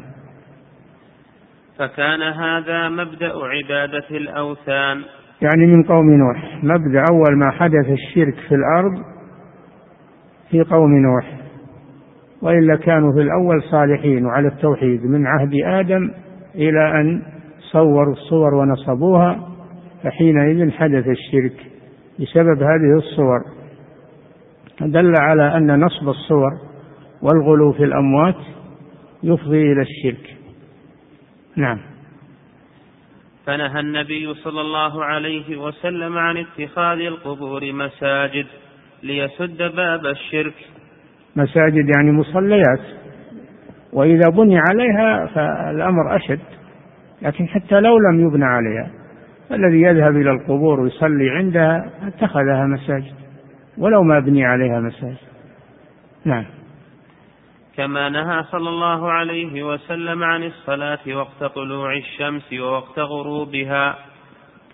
[SPEAKER 1] فكان هذا مبدأ عبادة الأوثان،
[SPEAKER 2] يعني من قوم نوح. مبدأ أول ما حدث الشرك في الأرض في قوم نوح، وإلا كانوا في الأول صالحين وعلى التوحيد من عهد آدم إلى أن صوروا الصور ونصبوها، فحينئذ حدث الشرك بسبب هذه الصور. دل على أن نصب الصور والغلو في الأموات يفضي إلى الشرك. نعم.
[SPEAKER 1] فنهى النبي صلى الله عليه وسلم عن اتخاذ القبور مساجد ليسد باب الشرك.
[SPEAKER 2] مساجد يعني مصليات، وإذا بني عليها فالأمر أشد، لكن حتى لو لم يبنى عليها الذي يذهب إلى القبور ويصلي عندها اتخذها مساجد ولو ما بني عليها مساجد. نعم.
[SPEAKER 1] كما نهى صلى الله عليه وسلم عن الصلاة وقت طلوع الشمس ووقت غروبها.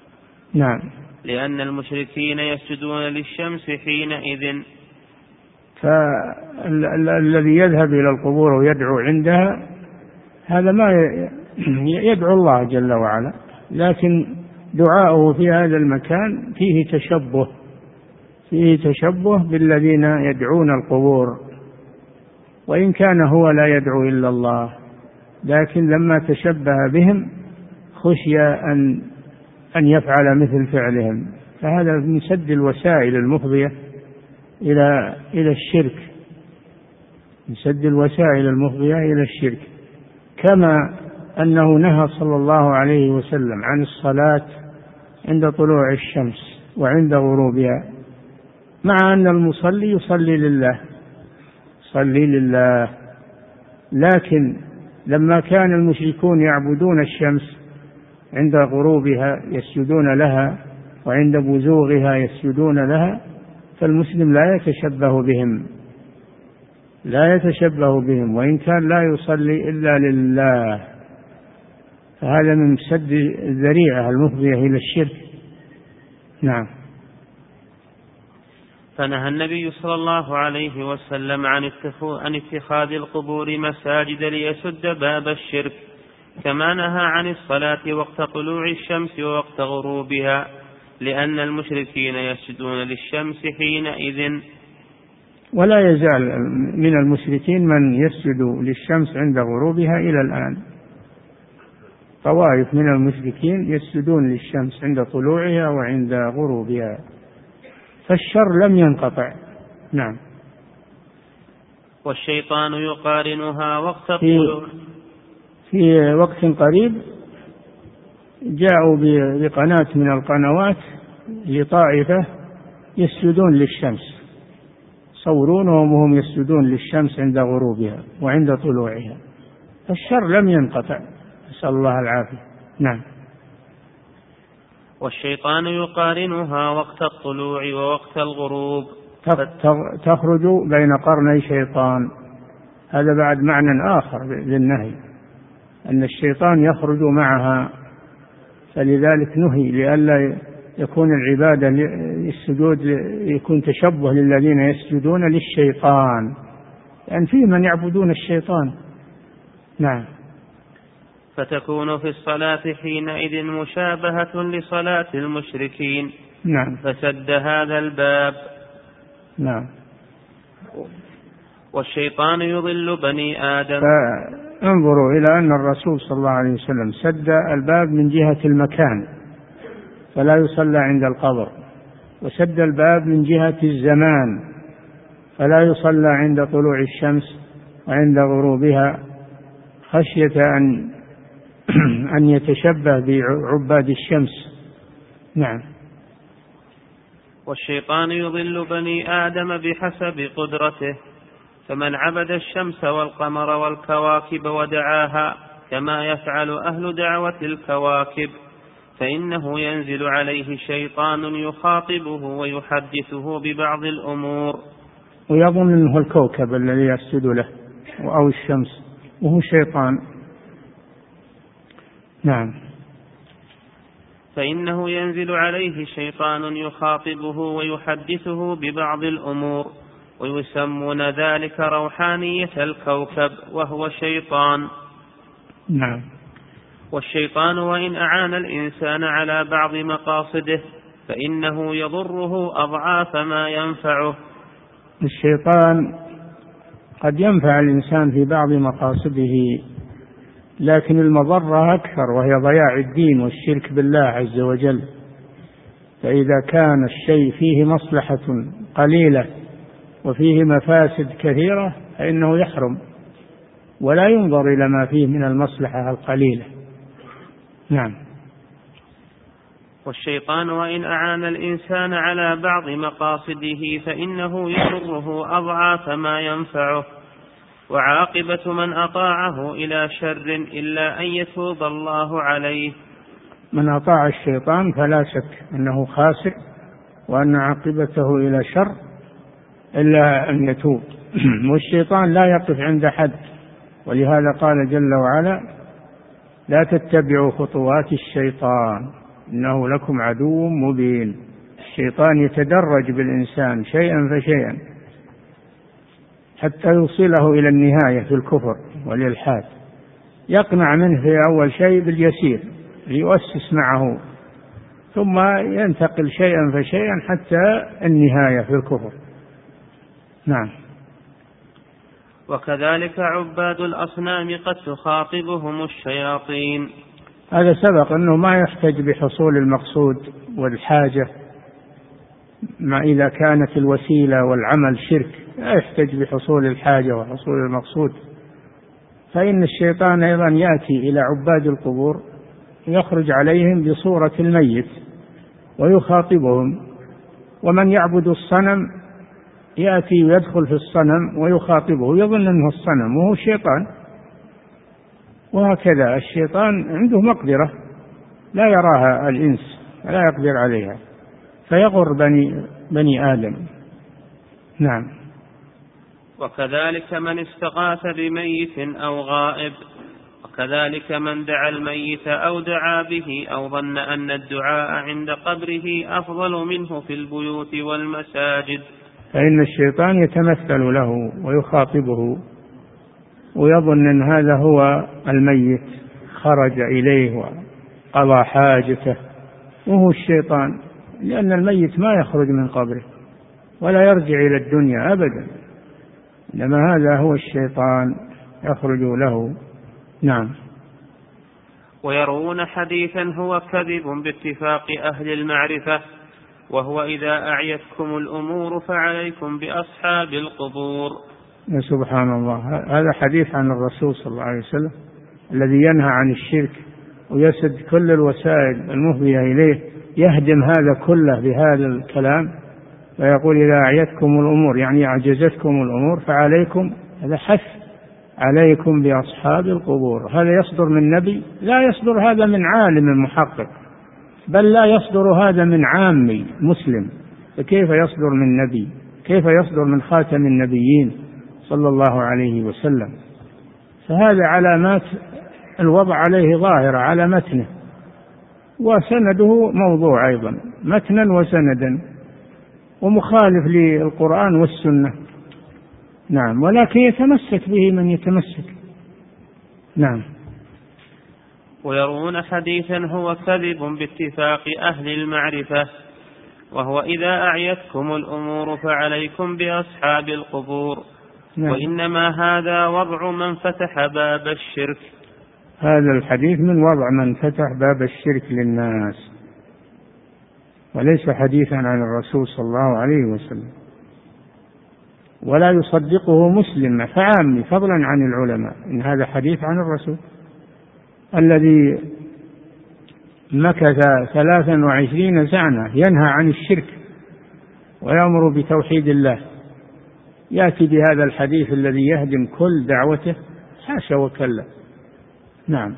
[SPEAKER 2] نعم.
[SPEAKER 1] لأن المشركين يسجدون للشمس حينئذ
[SPEAKER 2] فالذي يذهب إلى القبور ويدعو عندها هذا ما يدعو الله جل وعلا، لكن دعاؤه في هذا المكان فيه تشبه فيه تشبه بالذين يدعون القبور، وإن كان هو لا يدعو إلا الله، لكن لما تشبه بهم خشي أن أن يفعل مثل فعلهم، فهذا من سد الوسائل المفضية إلى إلى الشرك، من سد الوسائل المفضية إلى الشرك. كما أنه نهى صلى الله عليه وسلم عن الصلاة عند طلوع الشمس وعند غروبها، مع أن المصلي يصلي لله صلي لله، لكن لما كان المشركون يعبدون الشمس عند غروبها يسجدون لها وعند بزوغها يسجدون لها، فالمسلم لا يتشبه بهم لا يتشبه بهم وإن كان لا يصلي إلا لله، فهذا من سد الذريعة المفضية إلى الشرك. نعم.
[SPEAKER 1] فنهى النبي صلى الله عليه وسلم عن اتخاذ القبور مساجد ليسد باب الشرك، كما نهى عن الصلاة وقت طلوع الشمس ووقت غروبها، لأن المشركين يسجدون للشمس حينئذ.
[SPEAKER 2] ولا يزال من المشركين من يسجد للشمس عند غروبها إلى الآن، طوائف من المشركين يسجدون للشمس عند طلوعها وعند غروبها، فالشر لم ينقطع. نعم.
[SPEAKER 1] والشيطان يقارنها وقت الطلوع.
[SPEAKER 2] في وقت قريب جاءوا بقناة من القنوات لطائفة يسجدون للشمس، صورونهم وهم يسجدون للشمس عند غروبها وعند طلوعها، الشر لم ينقطع، نسأل الله العافية. نعم.
[SPEAKER 1] والشيطان يقارنها وقت الطلوع ووقت الغروب.
[SPEAKER 2] تخرج بين قرني شيطان، هذا بعد معنى آخر للنهي، أن الشيطان يخرج معها، فلذلك نهي لئلا يكون العبادة السجود يكون تشبه للذين يسجدون للشيطان، لأن يعني فيه من يعبدون الشيطان. نعم.
[SPEAKER 1] فتكون في الصلاة حينئذ مشابهة لصلاة المشركين.
[SPEAKER 2] نعم.
[SPEAKER 1] فسد هذا الباب.
[SPEAKER 2] نعم.
[SPEAKER 1] والشيطان يضل بني آدم.
[SPEAKER 2] فانظروا إلى أن الرسول صلى الله عليه وسلم سد الباب من جهة المكان فلا يصلى عند القبر، وسد الباب من جهة الزمان فلا يصلى عند طلوع الشمس وعند غروبها، خشية أن أن يتشبه بعباد الشمس. نعم.
[SPEAKER 1] والشيطان يضل بني آدم بحسب قدرته، فمن عبد الشمس والقمر والكواكب ودعاها كما يفعل أهل دعوة الكواكب فإنه ينزل عليه شيطان يخاطبه ويحدثه ببعض الأمور،
[SPEAKER 2] ويظن أنه الكوكب الذي يسجد له أو الشمس وهو شيطان. نعم.
[SPEAKER 1] فإنه ينزل عليه شيطان يخاطبه ويحدثه ببعض الأمور، ويسمون ذلك روحانية الكوكب وهو شيطان.
[SPEAKER 2] نعم.
[SPEAKER 1] والشيطان وإن أعان الإنسان على بعض مقاصده فإنه يضره أضعاف ما ينفعه.
[SPEAKER 2] الشيطان قد ينفع الإنسان في بعض مقاصده، لكن المضرة أكثر، وهي ضياع الدين والشرك بالله عز وجل. فإذا كان الشيء فيه مصلحة قليلة وفيه مفاسد كثيرة فإنه يحرم، ولا ينظر إلى ما فيه من المصلحة القليلة. نعم.
[SPEAKER 1] والشيطان وإن أعان الإنسان على بعض مقاصده فإنه يضره أضعاف ما ينفعه، وعاقبة من أطاعه إلى شر إلا أن يتوب الله عليه.
[SPEAKER 2] من أطاع الشيطان فلا شك أنه خاسر، وأن عاقبته إلى شر إلا أن يتوب. والشيطان لا يقف عند حد، ولهذا قال جل وعلا: لا تتبعوا خطوات الشيطان إنه لكم عدو مبين. الشيطان يتدرج بالإنسان شيئا فشيئا حتى يوصله إلى النهاية في الكفر والإلحاد، يقنع منه في أول شيء باليسير ليؤسس معه، ثم ينتقل شيئا فشيئا حتى النهاية في الكفر. نعم.
[SPEAKER 1] وكذلك عباد الأصنام قد تخاطبهم الشياطين.
[SPEAKER 2] هذا سبق أنه ما يحتج بحصول المقصود والحاجة، ما إذا كانت الوسيلة والعمل شرك لا يحتج بحصول الحاجة وحصول المقصود. فإن الشيطان أيضا يأتي إلى عباد القبور يخرج عليهم بصورة الميت ويخاطبهم، ومن يعبد الصنم يأتي ويدخل في الصنم ويخاطبه يظن أنه الصنم وهو الشيطان. وهكذا الشيطان عنده مقدرة لا يراها الإنس لا يقدر عليها، فيغر بني, بني آدم. نعم.
[SPEAKER 1] وكذلك من استغاث بميت أو غائب، وكذلك من دعا الميت أو دعا به أو ظن أن الدعاء عند قبره أفضل منه في البيوت والمساجد،
[SPEAKER 2] فإن الشيطان يتمثل له ويخاطبه ويظن أن هذا هو الميت خرج إليه وقضى حاجته، وهو الشيطان، لأن الميت ما يخرج من قبره ولا يرجع إلى الدنيا أبدا، إنما هذا هو الشيطان يخرج له. نعم.
[SPEAKER 1] ويروون حديثا هو كذب باتفاق أهل المعرفة، وهو إذا أعيتكم الأمور فعليكم بأصحاب القبور.
[SPEAKER 2] سبحان الله، هذا حديث عن الرسول صلى الله عليه وسلم الذي ينهى عن الشرك ويسد كل الوسائل المفضية إليه، يهدم هذا كله بهذا الكلام، ويقول إذا أعيتكم الأمور يعني أعجزتكم الأمور فعليكم، هذا حث عليكم بأصحاب القبور. هذا يصدر من نبي؟ لا يصدر هذا من عالم محقق، بل لا يصدر هذا من عامي مسلم، فكيف يصدر من نبي؟ كيف يصدر من خاتم النبيين صلى الله عليه وسلم؟ فهذا علامات الوضع عليه ظاهرة على متنه، وسنده موضوع أيضا متنا وسندا، ومخالف للقرآن والسنة. نعم. ولكن يتمسك به من يتمسك. نعم.
[SPEAKER 1] ويرون حديثا هو كذب باتفاق أهل المعرفة، وهو إذا أعيتكم الأمور فعليكم بأصحاب القبور. نعم. وإنما هذا وضع من فتح باب الشرك.
[SPEAKER 2] هذا الحديث من وضع من فتح باب الشرك للناس، وليس حديثا عن الرسول صلى الله عليه وسلم، ولا يصدقه مسلم فعامي فضلا عن العلماء، إن هذا حديث عن الرسول الذي مكث ثلاثا وعشرين سنة ينهى عن الشرك ويأمر بتوحيد الله، يأتي بهذا الحديث الذي يهدم كل دعوته؟ حاشا وكلا. نعم.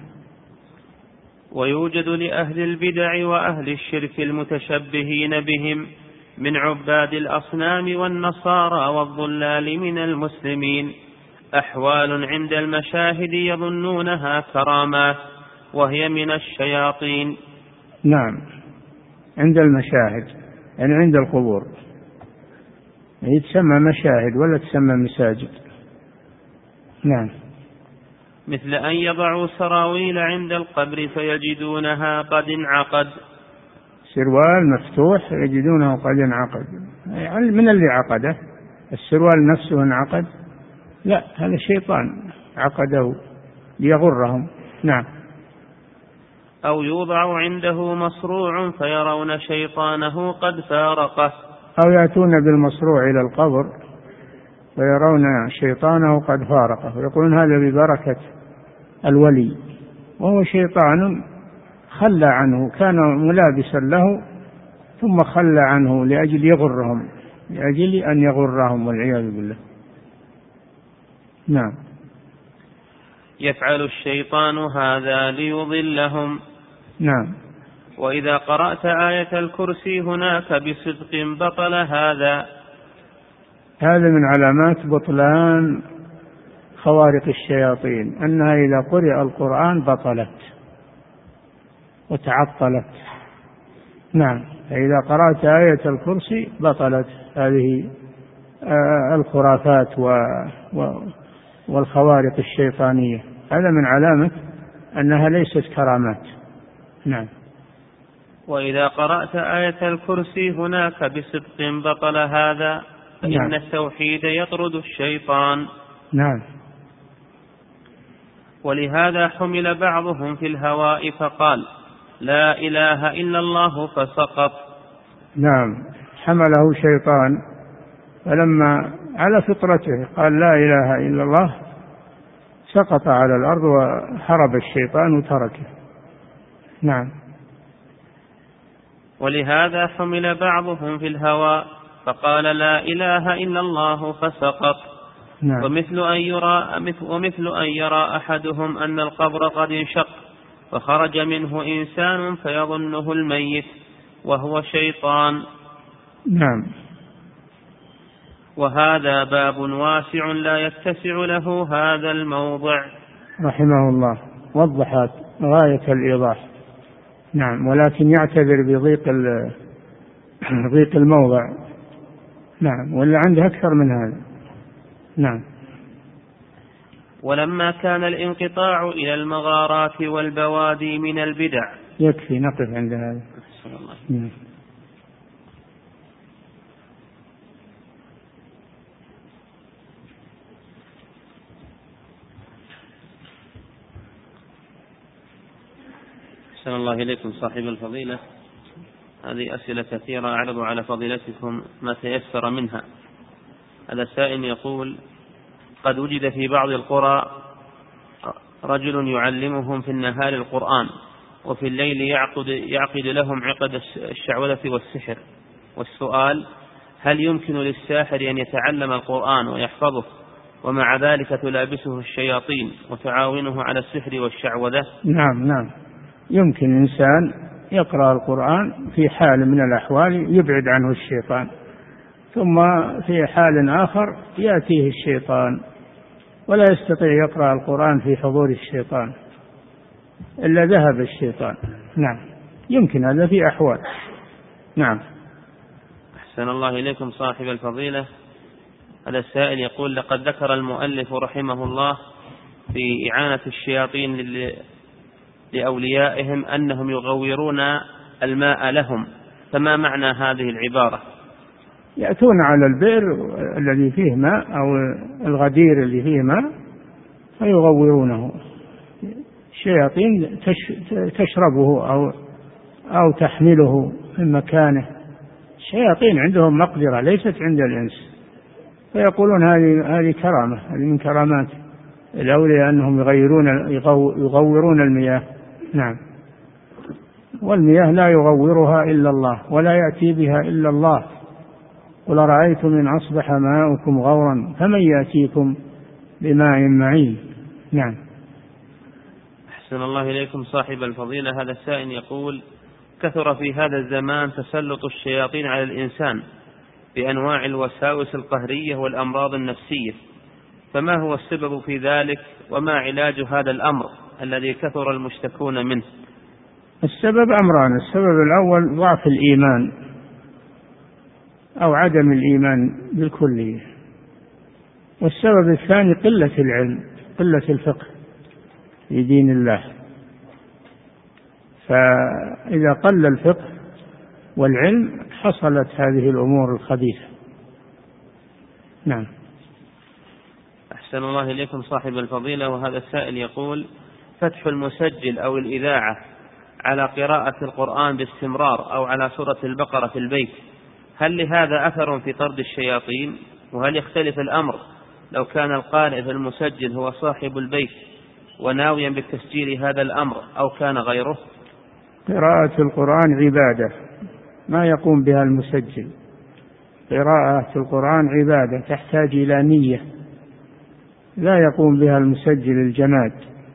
[SPEAKER 1] ويوجد لأهل البدع وأهل الشرك المتشبهين بهم من عباد الأصنام والنصارى والضلال من المسلمين أحوال عند المشاهد يظنونها كرامات، وهي من الشياطين.
[SPEAKER 2] نعم. عند المشاهد يعني عند القبور، هي تسمى مشاهد ولا تسمى مساجد. نعم.
[SPEAKER 1] مثل أن يضعوا سراويل عند القبر فيجدونها قد انعقد،
[SPEAKER 2] سروال مفتوح يجدونه قد انعقد، يعني من اللي عقده؟ السروال نفسه انعقد؟ لا، هذا شيطان عقده ليغرهم. نعم.
[SPEAKER 1] أو يوضع عنده مصروع فيرون شيطانه قد فارقه،
[SPEAKER 2] أو يأتون بالمصروع إلى القبر ويرون شيطانه قد فارقه ويقولون هذا ببركة الولي، وهو شيطان خلى عنه، كان ملابسا له ثم خلى عنه لأجل يغرهم، لأجل أن يغرهم والعياذ بالله. نعم.
[SPEAKER 1] يفعل الشيطان هذا ليضلهم.
[SPEAKER 2] نعم.
[SPEAKER 1] وإذا قرأت آية الكرسي هناك بصدق بطل هذا.
[SPEAKER 2] هذا من علامات بطلان خوارق الشياطين، أنها إذا قرأ القرآن بطلت وتعطلت. نعم. فإذا قرأت آية الكرسي بطلت هذه الخرافات والخوارق الشيطانية. هذا من علامة أنها ليست كرامات. نعم.
[SPEAKER 1] وإذا قرأت آية الكرسي هناك بصدق بطل هذا، فإن نعم. التوحيد يطرد الشيطان.
[SPEAKER 2] نعم.
[SPEAKER 1] ولهذا حمل بعضهم في الهواء فقال لا إله إلا الله فسقط.
[SPEAKER 2] نعم، حمله شيطان، فلما على فطرته قال لا إله إلا الله سقط على الأرض وهرب الشيطان وتركه. نعم.
[SPEAKER 1] ولهذا حمل بعضهم في الهواء فقال لا إله إلا الله فسقط. نعم. ومثل أن يرى ومثل أن يرى أحدهم أن القبر قد انشق فخرج منه إنسان فيظنه الميت وهو شيطان.
[SPEAKER 2] نعم.
[SPEAKER 1] وهذا باب واسع لا يتسع له هذا الموضع.
[SPEAKER 2] رحمه الله وضحت غاية الإيضاح. نعم. ولكن يعتذر بضيق ضيق الموضع. نعم. ولا عنده أكثر من هذا. نعم.
[SPEAKER 1] ولما كان الانقطاع إلى المغارات والبوادي من البدع.
[SPEAKER 2] يكفي نقف عند هذا. نعم.
[SPEAKER 1] أحسن الله إليكم صاحب الفضيلة. هذه أسئلة كثيرة أعرض على فضيلتكم ما تيسر منها. هذا سائل يقول قد وجد في بعض القرى رجل يعلمهم في النهار القرآن وفي الليل يعقد, يعقد لهم عقد الشعوذة والسحر، والسؤال هل يمكن للساحر أن يتعلم القرآن ويحفظه ومع ذلك تلابسه الشياطين وتعاونه على السحر والشعوذة؟
[SPEAKER 2] نعم نعم، يمكن إنسان يقرأ القرآن في حال من الأحوال يبعد عنه الشيطان، ثم في حال آخر يأتيه الشيطان ولا يستطيع يقرأ القرآن في حضور الشيطان إلا ذهب الشيطان. نعم، يمكن هذا في أحوال. نعم.
[SPEAKER 1] أحسن الله إليكم صاحب الفضيلة. هذا السائل يقول لقد ذكر المؤلف رحمه الله في إعانة الشياطين لأوليائهم أنهم يغورون الماء لهم، فما معنى هذه العبارة؟
[SPEAKER 2] يأتون على البئر الذي فيه ماء أو الغدير اللي فيه ماء فيغورونه، الشياطين تشربه أو أو تحمله من مكانه. الشياطين عندهم مقدرة ليست عند الإنس، فيقولون هذه هذه كرامة، هذه من كرامات الأولياء أنهم يغيرون يغورون المياه. نعم. والمياه لا يغورها إلا الله ولا يأتي بها إلا الله. قل رأيتم إن أصبح ماؤكم غورا فمن يأتيكم بماء معين. نعم.
[SPEAKER 1] أحسن الله إليكم صاحب الفضيلة. هذا السائل يقول كثر في هذا الزمان تسلط الشياطين على الإنسان بأنواع الوساوس القهرية والأمراض النفسية، فما هو السبب في ذلك وما علاج هذا الأمر الذي كثر المشتكون منه؟
[SPEAKER 2] السبب أمران، السبب الأول ضعف الإيمان أو عدم الإيمان بالكلية، والسبب الثاني قلة العلم، قلة الفقه في دين الله. فإذا قل الفقه والعلم حصلت هذه الأمور الخبيثة. نعم.
[SPEAKER 1] أحسن الله إليكم صاحب الفضيلة. وهذا السائل يقول فتح المسجل أو الإذاعة على قراءة القرآن باستمرار أو على سورة البقرة في البيت، هل لهذا أثر في طرد الشياطين؟ وهل يختلف الأمر لو كان القارئ في المسجل هو صاحب البيت وناويا بالتسجيل هذا الأمر أو كان غيره؟
[SPEAKER 2] قراءة القرآن عبادة ما يقوم بها المسجل. قراءة القرآن عبادة تحتاج إلى نية لا يقوم بها المسجل الجماد،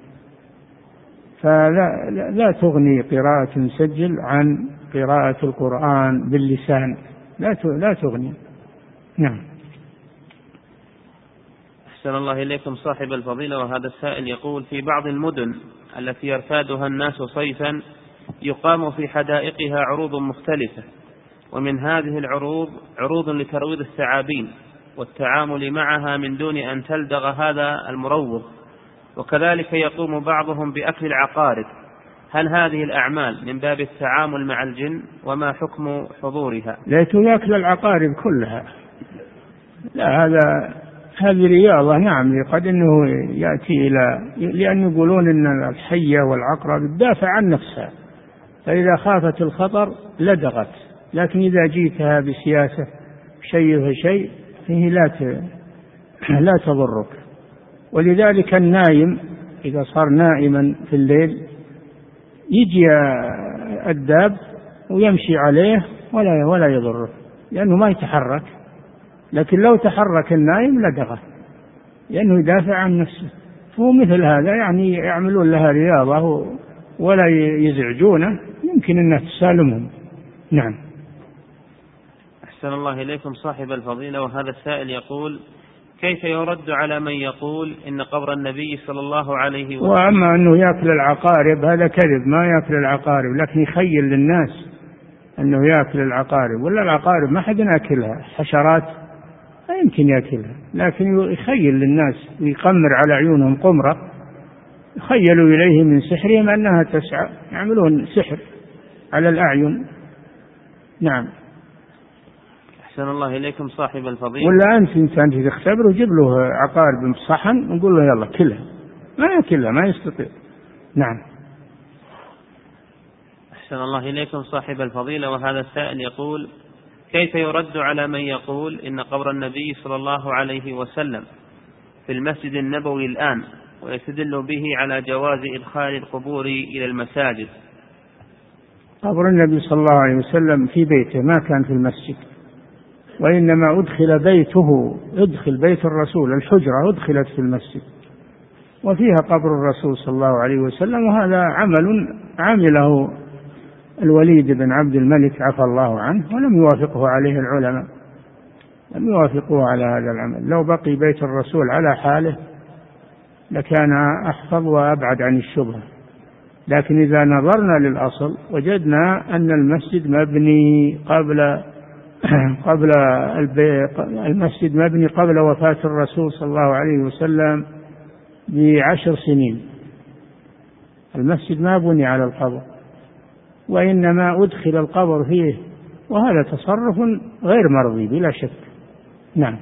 [SPEAKER 2] فلا لا تغني قراءة المسجل عن قراءة القرآن باللسان، لا لا تغني. نعم.
[SPEAKER 1] أحسن الله إليكم صاحب الفضيلة. وهذا السائل يقول في بعض المدن التي يرتادها الناس صيفا يقام في حدائقها عروض مختلفة، ومن هذه العروض عروض لترويض الثعابين، والتعامل معها من دون أن تلدغ هذا المروض، وكذلك يقوم بعضهم بأكل العقارب، هل هذه الأعمال من باب التعامل مع الجن؟ وما حكم حضورها؟
[SPEAKER 2] ليتوا يأكل العقارب كلها، لا هذا هذه رياضة. نعم قد أنه يأتي إلى، لأن يقولون أن الحية والعقرب تدافع عن نفسها، فإذا خافت الخطر لدغت، لكن إذا جيتها بسياسة شيء فشيء فيه لا لا تضرك. ولذلك النايم إذا صار نائما في الليل يجي الداب ويمشي عليه ولا ولا يضره لأنه ما يتحرك، لكن لو تحرك النائم لدغه لأنه يدافع عن نفسه. فهو مثل هذا يعني يعملون لها رياضة ولا يزعجونه، يمكن أنها تسالمهم. نعم.
[SPEAKER 1] أحسن الله إليكم صاحب الفضيلة، وهذا السائل يقول: كيف يرد على من يقول إن قبر النبي صلى الله عليه وسلم؟
[SPEAKER 2] وأما أنه يأكل العقارب هذا كذب، ما يأكل العقارب، لكن يخيل للناس أنه يأكل العقارب، ولا العقارب ما حد يأكلها، حشرات لا يمكن يأكلها، لكن يخيل للناس ويقمر على عيونهم قمرة يخيلوا إليه من سحرهم أنها تسعى، يعملون سحر على الأعين. نعم.
[SPEAKER 1] أحسن الله إليكم صاحب الفضيلة.
[SPEAKER 2] ولا أنت إنسان تختبره وجيب له عقارب بصحن ونقول له يلا كلها، ما يأكلها، ما يستطيع. نعم.
[SPEAKER 1] أحسن الله إليكم صاحب الفضيلة، وهذا السائل يقول: كيف يرد على من يقول إن قبر النبي صلى الله عليه وسلم في المسجد النبوي الآن، ويستدل به على جواز إدخال القبور إلى المساجد؟
[SPEAKER 2] قبر النبي صلى الله عليه وسلم في بيته، ما كان في المسجد، وإنما أدخل بيته، ادخل بيت الرسول الحجرة أدخلت في المسجد، وفيها قبر الرسول صلى الله عليه وسلم، وهذا عمل عمله الوليد بن عبد الملك عفى الله عنه، ولم يوافقه عليه العلماء، لم يوافقوه على هذا العمل. لو بقي بيت الرسول على حاله لكان أحفظ وأبعد عن الشبهة، لكن إذا نظرنا للأصل وجدنا أن المسجد مبني قبل قبل المسجد مبني قبل وفاة الرسول صلى الله عليه وسلم بعشر سنين. المسجد ما بني على القبر، وإنما أدخل القبر فيه، وهذا تصرف غير مرضي بلا شك. نعم.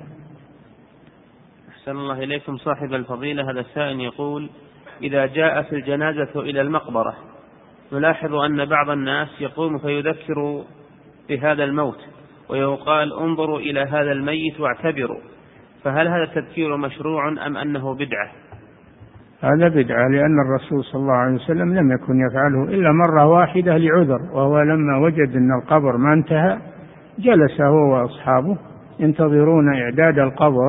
[SPEAKER 1] أحسن الله إليكم صاحب الفضيلة، هذا السائل يقول: إذا جاءت الجنازة إلى المقبرة نلاحظ أن بعض الناس يقوم فيذكر بهذا الموت ويقال: انظروا إلى هذا الميت واعتبروا، فهل هذا التذكير مشروع أم أنه بدعة؟
[SPEAKER 2] هذا بدعة، لأن الرسول صلى الله عليه وسلم لم يكن يفعله إلا مرة واحدة لعذر، وهو لما وجد أن القبر ما انتهى جلس هو وأصحابه ينتظرون إعداد القبر،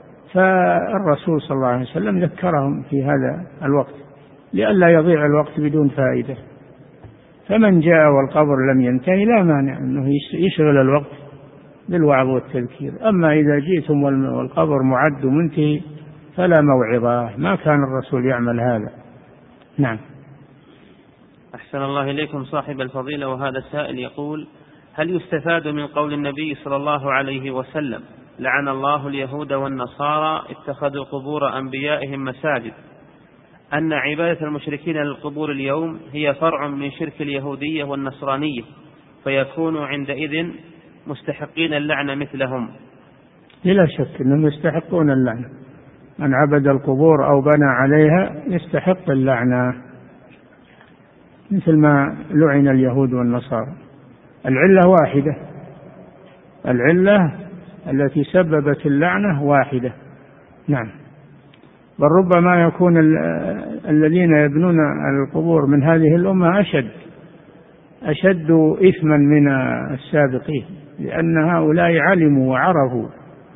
[SPEAKER 2] فالرسول صلى الله عليه وسلم ذكرهم في هذا الوقت لئلا يضيع الوقت بدون فائدة. فمن جاء والقبر لم ينتهي لا مانع أنه يشغل الوقت بالوعظ والتذكير. أما إذا جئتم والقبر معد ومنتهي فلا موعظة، ما كان الرسول يعمل هذا. نعم.
[SPEAKER 1] أحسن الله إليكم صاحب الفضيلة، وهذا السائل يقول: هل يستفاد من قول النبي صلى الله عليه وسلم: لعن الله اليهود والنصارى اتخذوا قبور أنبيائهم مساجد، أن عبادة المشركين للقبور اليوم هي فرع من شرك اليهودية والنصرانية، فيكونوا عندئذ مستحقين اللعنة مثلهم؟
[SPEAKER 2] بلا شك أنهم يستحقون اللعنة، من عبد القبور أو بنى عليها يستحق اللعنة مثل ما لعن اليهود والنصارى. العلة واحدة، العلة التي سببت اللعنة واحدة. نعم. بل ربما يكون الذين يبنون القبور من هذه الأمة أشد أشد إثما من السابقين، لأن هؤلاء علموا وعرفوا،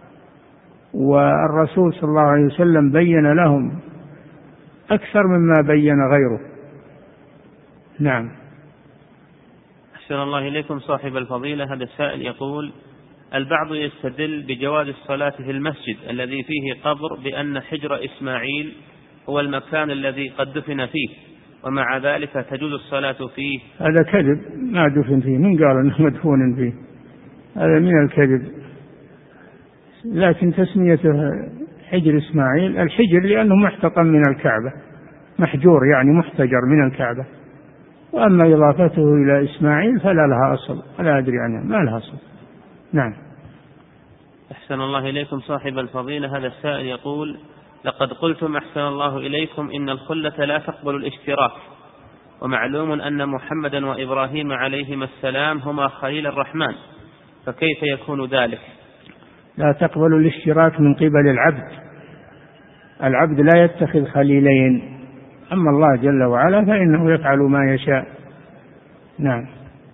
[SPEAKER 2] والرسول صلى الله عليه وسلم بين لهم أكثر مما بين غيره. نعم.
[SPEAKER 1] أحسن الله إليكم صاحب الفضيلة، هذا السائل يقول: البعض يستدل بجواز الصلاة في المسجد الذي فيه قبر بأن حجر إسماعيل هو المكان الذي قد دفن فيه، ومع ذلك تجوز الصلاة فيه.
[SPEAKER 2] هذا كذب، ما دفن فيه، من قال أنه مدفون فيه؟ هذا من الكذب. لكن تسميته حجر إسماعيل، الحجر لأنه محتطم من الكعبة، محجور يعني محتجر من الكعبة. وأما إضافته إلى إسماعيل فلا لها أصل، ولا أدري عنها، ما لها أصل. نعم.
[SPEAKER 1] أحسن الله إليكم صاحب الفضيلة. هذا السائل يقول: لقد قلتم أحسن الله إليكم إن الخلة لا تقبل الاشتراك، ومعلوم أن محمدا وإبراهيم عليهما السلام هما خليل الرحمن، فكيف يكون ذلك؟
[SPEAKER 2] لا تقبل الاشتراك من قبل العبد، العبد لا يتخذ خليلين، أما الله جل وعلا فإنه يفعل ما يشاء. نعم.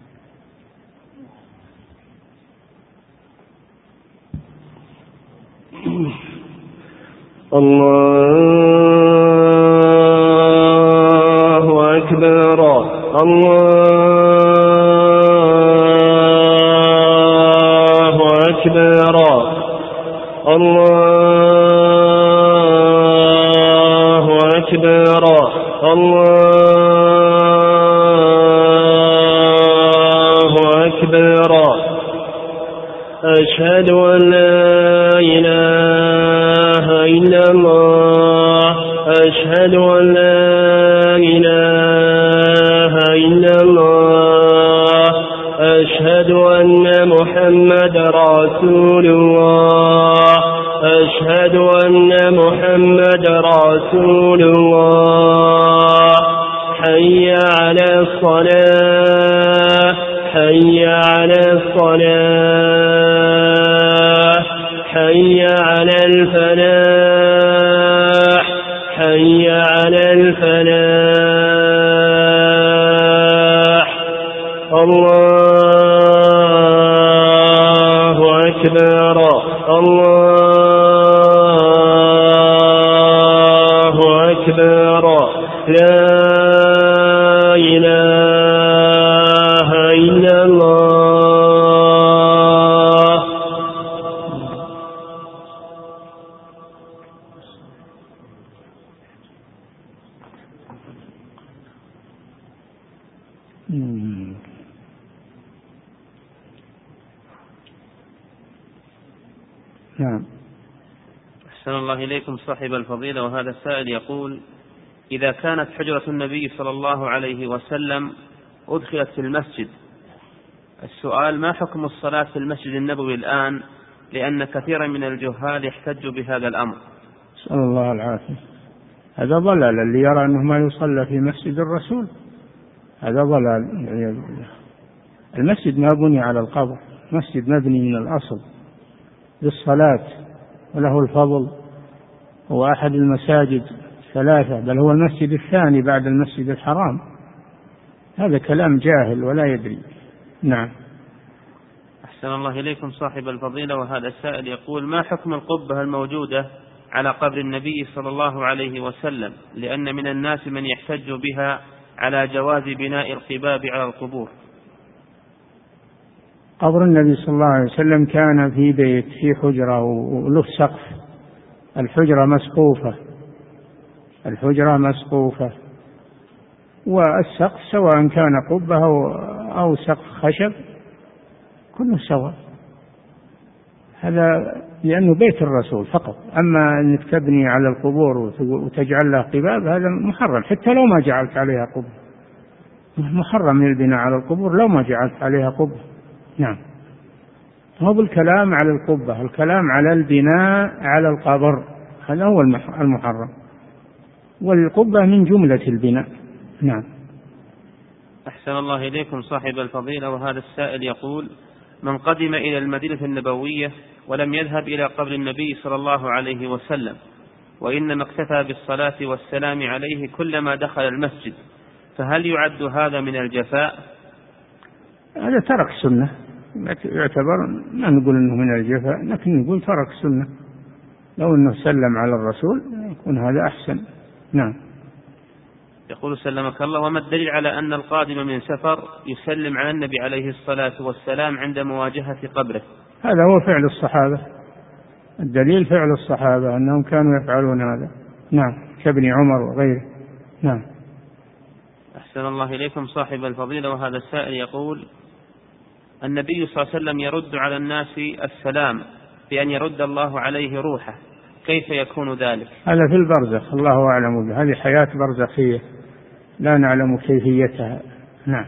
[SPEAKER 3] الله أكبر. الله أكبر. الله أكبر. الله أكبر. أشهد أن لا إله إلا الله. أشهد أن لا إله إلا الله. أشهد أن محمد رسول الله. أشهد أن محمد رسول الله. حي على الصلاة. حي على الصلاة. حي على الفلاح. حي على الفلاح. الله أكبر. الله أكبر. لا إله إلا الله.
[SPEAKER 2] نعم.
[SPEAKER 1] أحسن الله إليكم صاحب الفضيلة. وهذا السائل يقول: إذا كانت حجرة النبي صلى الله عليه وسلم أدخلت في المسجد، السؤال: ما حكم الصلاة في المسجد النبوي الآن؟ لأن كثيرا من الجهال يحتج بهذا الأمر.
[SPEAKER 2] صلى الله العافية. هذا ضلال، اللي يرى أنه ما يصلى في مسجد الرسول هذا ضلال. المسجد ما بني على القبر، مسجد مبني من الأصل للصلاة وله الفضل، هو أحد المساجد ثلاثة، بل هو المسجد الثاني بعد المسجد الحرام. هذا كلام جاهل ولا يدري. نعم.
[SPEAKER 1] أحسن الله إليكم صاحب الفضيلة. وهذا السائل يقول: ما حكم القبة الموجودة على قبر النبي صلى الله عليه وسلم؟ لأن من الناس من يحتج بها على جواز بناء القباب على القبور.
[SPEAKER 2] قبر النبي صلى الله عليه وسلم كان في بيت، في حجرة وله سقف، الحجرة مسقوفة، الحجرة مسقوفة، والسقف سواء كان قبة أو سقف خشب كله سواء. هذا لأنه بيت الرسول فقط. أما أنك تبني على القبور وتجعل له قباب هذا محرم، حتى لو ما جعلت عليها قبة، محرم من البناء على القبور لو ما جعلت عليها قبة. نعم. هو بالكلام على القبة، الكلام على البناء على القبر، هذا هو المحرم، والقبة من جملة البناء. نعم.
[SPEAKER 1] أحسن الله إليكم صاحب الفضيلة. وهذا السائل يقول: من قدم إلى المدينة النبوية ولم يذهب إلى قبر النبي صلى الله عليه وسلم، وإنما اكتفى بالصلاة والسلام عليه كلما دخل المسجد، فهل يعد هذا من الجفاء؟
[SPEAKER 2] هذا ترك سنة، يعتبر، ما نقول أنه من الجفاء، لكن نقول ترك سنة. لو أنه سلم على الرسول يكون هذا أحسن. نعم.
[SPEAKER 1] يقول: سلمك الله، وما الدليل على أن القادم من سفر يسلم على النبي عليه الصلاة والسلام عند مواجهة قبره؟
[SPEAKER 2] هذا هو فعل الصحابة، الدليل فعل الصحابة أنهم كانوا يفعلون هذا. نعم، كابن عمر وغيره. نعم.
[SPEAKER 1] أحسن الله إليكم صاحب الفضيلة. وهذا السائل يقول: النبي صلى الله عليه وسلم يرد على الناس السلام بأن يرد الله عليه روحه، كيف يكون ذلك؟
[SPEAKER 2] هذا في البرزخ، الله أعلم به، هذه حياة برزخية لا نعلم كيفيتها. نعم.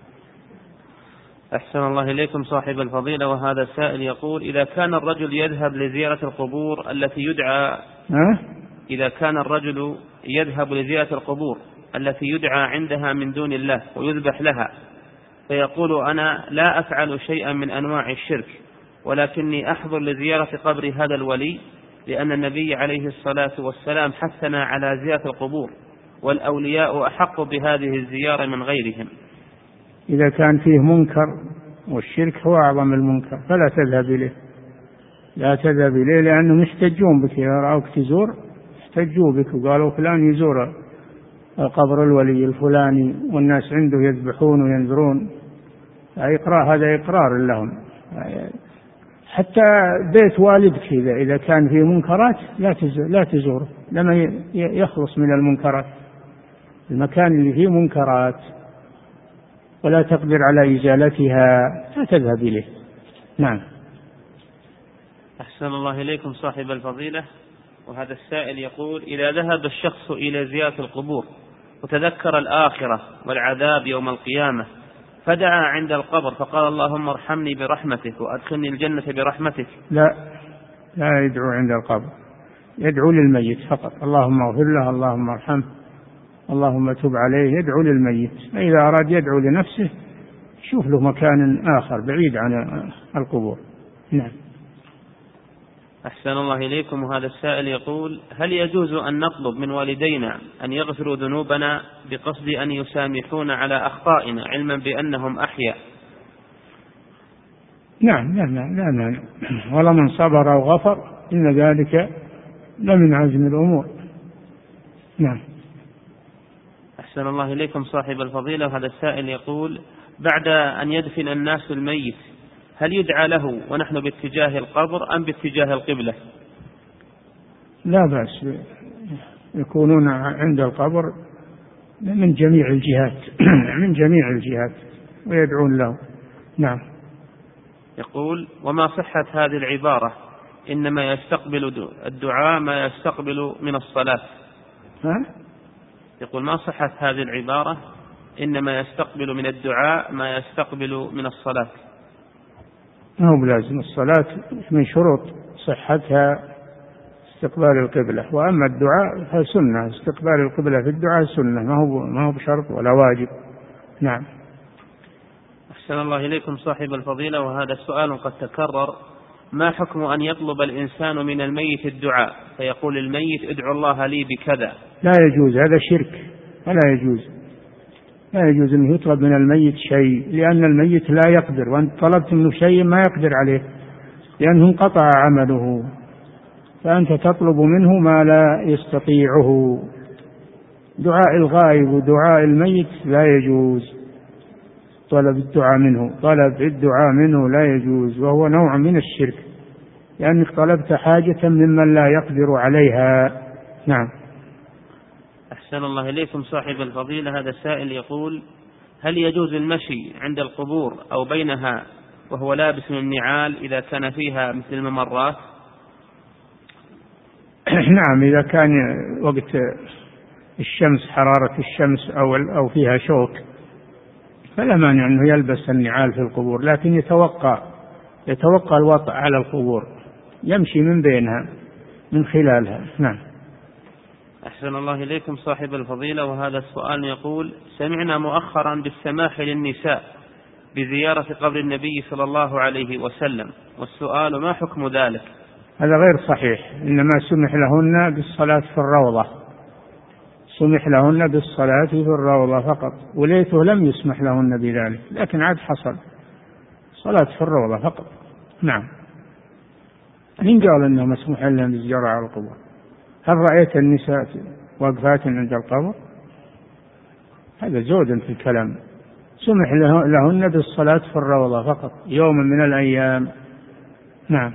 [SPEAKER 1] أحسن الله إليكم صاحب الفضيلة، وهذا السائل يقول: إذا كان الرجل يذهب لزيارة القبور التي يدعى
[SPEAKER 2] أه؟
[SPEAKER 1] إذا كان الرجل يذهب لزيارة القبور التي يدعى عندها من دون الله ويذبح لها، فيقول: أنا لا أفعل شيئا من أنواع الشرك، ولكني أحضر لزيارة قبر هذا الولي لأن النبي عليه الصلاة والسلام حثنا على زيارة القبور، والأولياء أحق بهذه الزيارة من غيرهم.
[SPEAKER 2] إذا كان فيه منكر، والشرك هو أعظم المنكر، فلا تذهب إليه، لا تذهب إليه، لأنهم يحتجون بك، إذا رأوك تزور احتجوا بك وقالوا فلان يزور قبر الولي الفلاني والناس عنده يذبحون وينذرون. إقرار، هذا إقرار لهم. حتى بيت والدك إذا إذا كان فيه منكرات لا تزوره، لما يخلص من المنكرات. المكان اللي فيه منكرات ولا تقدر على إزالتها لا تذهب إليه. نعم.
[SPEAKER 1] أحسن الله إليكم صاحب الفضيلة، وهذا السائل يقول: إذا ذهب الشخص إلى زيارة القبور وتذكر الآخرة والعذاب يوم القيامة، فدعا عند القبر فقال: اللهم ارحمني برحمتك وأدخلني الجنة برحمتك،
[SPEAKER 2] لا لا يدعو عند القبر، يدعو للميت فقط: اللهم اغفر له، اللهم ارحمه، اللهم تب عليه، يدعو للميت. فإذا أراد يدعو لنفسه شوف له مكان آخر بعيد عن القبور. نعم.
[SPEAKER 1] أحسن الله إليكم، وهذا السائل يقول: هل يجوز أن نطلب من والدينا أن يغفروا ذنوبنا بقصد أن يسامحون على أخطائنا علما بأنهم أحياء؟
[SPEAKER 2] نعم. لا لا لا, لا. ولمن صبر وغفر إن ذلك لمن عزم الأمور. نعم.
[SPEAKER 1] أحسن الله إليكم صاحب الفضيلة، وهذا السائل يقول: بعد أن يدفن الناس الميت هل يدعى له ونحن باتجاه القبر أم باتجاه القبلة؟
[SPEAKER 2] لا بأس، يكونون عند القبر من جميع الجهات من جميع الجهات ويدعون له. نعم.
[SPEAKER 1] يقول: وما صحة هذه العبارة إنما يستقبل الدعاء ما يستقبل من الصلاة؟
[SPEAKER 2] ها؟
[SPEAKER 1] يقول: ما صحة هذه العبارة إنما يستقبل من الدعاء ما يستقبل من الصلاة؟
[SPEAKER 2] ما هو بلازم، الصلاة من شروط صحتها استقبال القبلة، وأما الدعاء فسنة، استقبال القبلة في الدعاء سنة، ما هو ما هو بشرط ولا واجب. نعم.
[SPEAKER 1] أحسن الله إليكم صاحب الفضيلة، وهذا السؤال قد تكرر: ما حكم أن يطلب الإنسان من الميت الدعاء فيقول الميت: ادعو الله لي بكذا؟
[SPEAKER 2] لا يجوز، هذا شرك، ولا يجوز، لا يجوز أن يطلب من الميت شيء، لأن الميت لا يقدر، وأنت طلبت منه شيء ما يقدر عليه لأنه انقطع عمله، فأنت تطلب منه ما لا يستطيعه. دعاء الغائب ودعاء الميت لا يجوز، طلب الدعاء منه طلب الدعاء منه لا يجوز، وهو نوع من الشرك، لأنك طلبت حاجة ممن لا يقدر عليها. نعم.
[SPEAKER 1] أحسن الله إليكم صاحب الفضيلة، هذا السائل يقول: هل يجوز المشي عند القبور أو بينها وهو لابس من النعال إذا كان فيها مثل الممرات؟
[SPEAKER 2] نعم، إذا كان وقت الشمس، حرارة الشمس أو أو فيها شوك، فلا مانع أنه يلبس النعال في القبور، لكن يتوقع يتوقع الوطأ على القبور، يمشي من بينها من خلالها. نعم.
[SPEAKER 1] أحسن الله إليكم صاحب الفضيلة، وهذا السؤال يقول: سمعنا مؤخرا بالسماح للنساء بزيارة قبر النبي صلى الله عليه وسلم، والسؤال: ما حكم ذلك؟
[SPEAKER 2] هذا غير صحيح، إنما سمح لهن بالصلاة في الروضة، سمح لهن بالصلاة في الروضة فقط، وليته لم يسمح لهن بذلك، لكن عاد حصل صلاة في الروضة فقط. نعم. من قال أنه مسموح لهم بالزيارة على القبور؟ هل رأيت النساء واقفات عند القبر؟ هذا زود في الكلام. سمح لهن بالصلاة في الروضة فقط يوم من الأيام. نعم.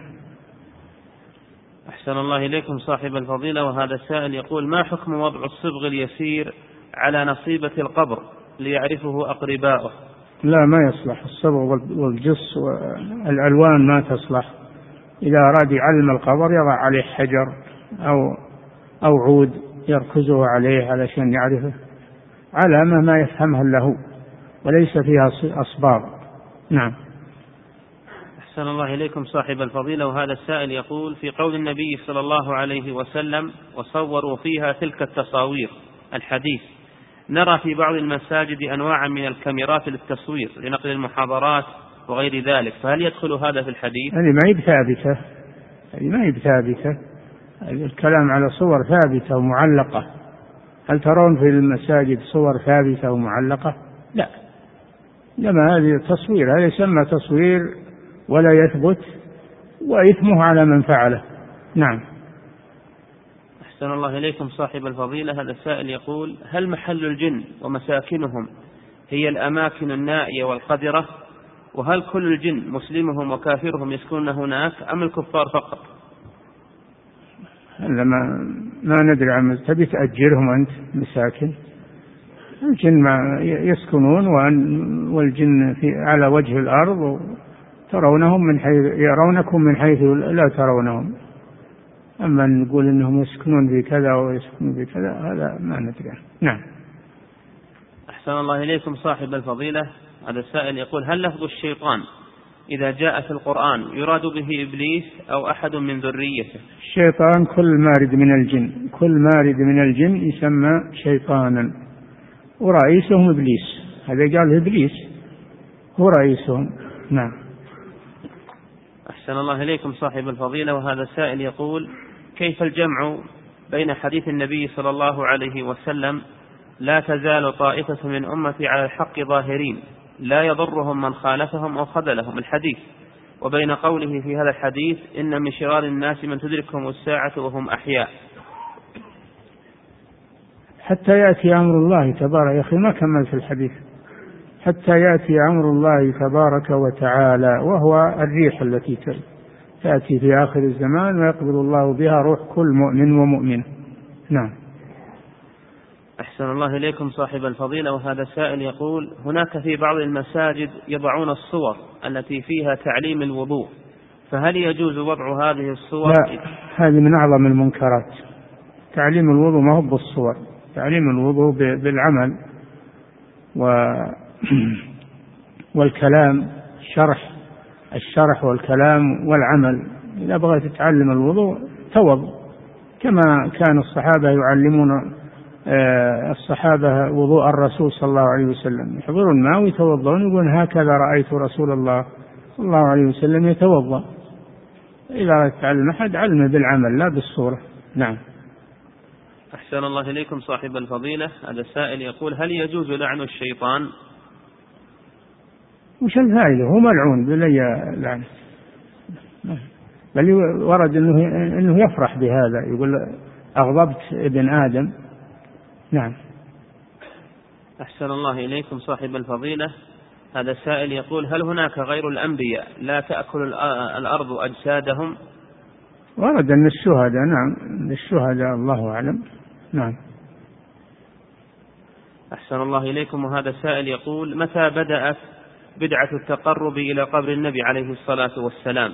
[SPEAKER 1] أحسن الله إليكم صاحب الفضيلة، وهذا السائل يقول: ما حكم وضع الصبغ اليسير على نصيبة القبر ليعرفه أقرباؤه؟
[SPEAKER 2] لا، ما يصلح الصبغ والجص والألوان، ما تصلح، إذا أراد يعلم القبر يضع عليه حجر أو أو عود يركزه عليه علشان يعرفه، علامة ما يفهمها له وليس فيها أصباغ. نعم.
[SPEAKER 1] أحسن الله إليكم صاحب الفضيلة. وهذا السائل يقول: في قول النبي صلى الله عليه وسلم: وصوروا فيها تلك التصاوير، الحديث، نرى في بعض المساجد أنواعا من الكاميرات للتصوير لنقل المحاضرات وغير ذلك، فهل يدخل هذا في الحديث؟
[SPEAKER 2] هذه ما هي بثابتة، هذه ما هي بثابتة، الكلام على صور ثابتة ومعلقة. هل ترون في المساجد صور ثابتة ومعلقة؟ لا، لما هذه تصوير، هذا يسمى تصوير ولا يثبت وإثمه على من فعله. نعم.
[SPEAKER 1] أحسن الله إليكم صاحب الفضيلة. هذا السائل يقول: هل محل الجن ومساكنهم هي الأماكن النائية والقذرة؟ وهل كل الجن مسلمهم وكافرهم يسكنون هناك أم الكفار فقط؟
[SPEAKER 2] هذا ما, ما ندري عن، تبي تأجرهم أنت مساكن؟ الجن ما يسكنون، والجن في على وجه الأرض ترونهم من حيث يرونكم من حيث لا ترونهم. أما نقول إنهم يسكنون في كذا ويسكنون في كذا هذا ما ندري. نعم.
[SPEAKER 1] أحسن الله إليكم صاحب الفضيلة. هذا السائل يقول: هل لفظ الشيطان إذا جاء في القرآن يراد به إبليس أو أحد من ذريته؟
[SPEAKER 2] الشيطان كل مارد من الجن، كل مارد من الجن يسمى شيطانا، ورئيسهم إبليس، هذا قال إبليس هو رئيسهم. نعم.
[SPEAKER 1] أحسن الله إليكم صاحب الفضيلة. وهذا السائل يقول: كيف الجمع بين حديث النبي صلى الله عليه وسلم: لا تزال طائفة من أمتي على الحق ظاهرين لا يضرهم من خالفهم أو خذلهم، الحديث، وبين قوله في هذا الحديث: إن من شرار الناس من تدركهم الساعة وهم أحياء؟
[SPEAKER 2] حتى يأتي أمر الله تبارك، يا أخي ما كملت الحديث. حتى يأتي أمر الله تبارك وتعالى، وهو الريح التي تأتي في آخر الزمان ويقبض الله بها روح كل مؤمن ومؤمن. نعم.
[SPEAKER 1] أحسن الله إليكم صاحب الفضيلة. وهذا سائل يقول: هناك في بعض المساجد يضعون الصور التي فيها تعليم الوضوء، فهل يجوز وضع هذه الصور؟
[SPEAKER 2] لا، هذه من أعظم المنكرات. تعليم الوضوء ما هو بالصور، تعليم الوضوء بالعمل و والكلام، الشرح الشرح والكلام والعمل. إذا بغيت تتعلم الوضوء توضأ كما كان الصحابة يعلمون الصحابة وضوء الرسول صلى الله عليه وسلم، يحضرون الماء ويتوضؤون، يقولون هكذا رأيت رسول الله صلى الله عليه وسلم يتوضأ. إذا تعلم أحد علمه بالعمل لا بالصورة. نعم.
[SPEAKER 1] أحسن الله إليكم صاحب الفضيلة. هذا السائل يقول: هل يجوز لعن الشيطان؟
[SPEAKER 2] وش الفائدة؟ هو ملعون بلي لعنة، بل ورد إنه, إنه يفرح بهذا، يقول أغضبت ابن آدم. نعم.
[SPEAKER 1] أحسن الله إليكم صاحب الفضيلة. هذا السائل يقول: هل هناك غير الأنبياء لا تأكل الأرض أجسادهم؟
[SPEAKER 2] ورد أن الشهداء، نعم، الشهداء الله أعلم. نعم.
[SPEAKER 1] أحسن الله إليكم. وهذا السائل يقول: متى بدأت بدعة التقرب إلى قبر النبي عليه الصلاة والسلام؟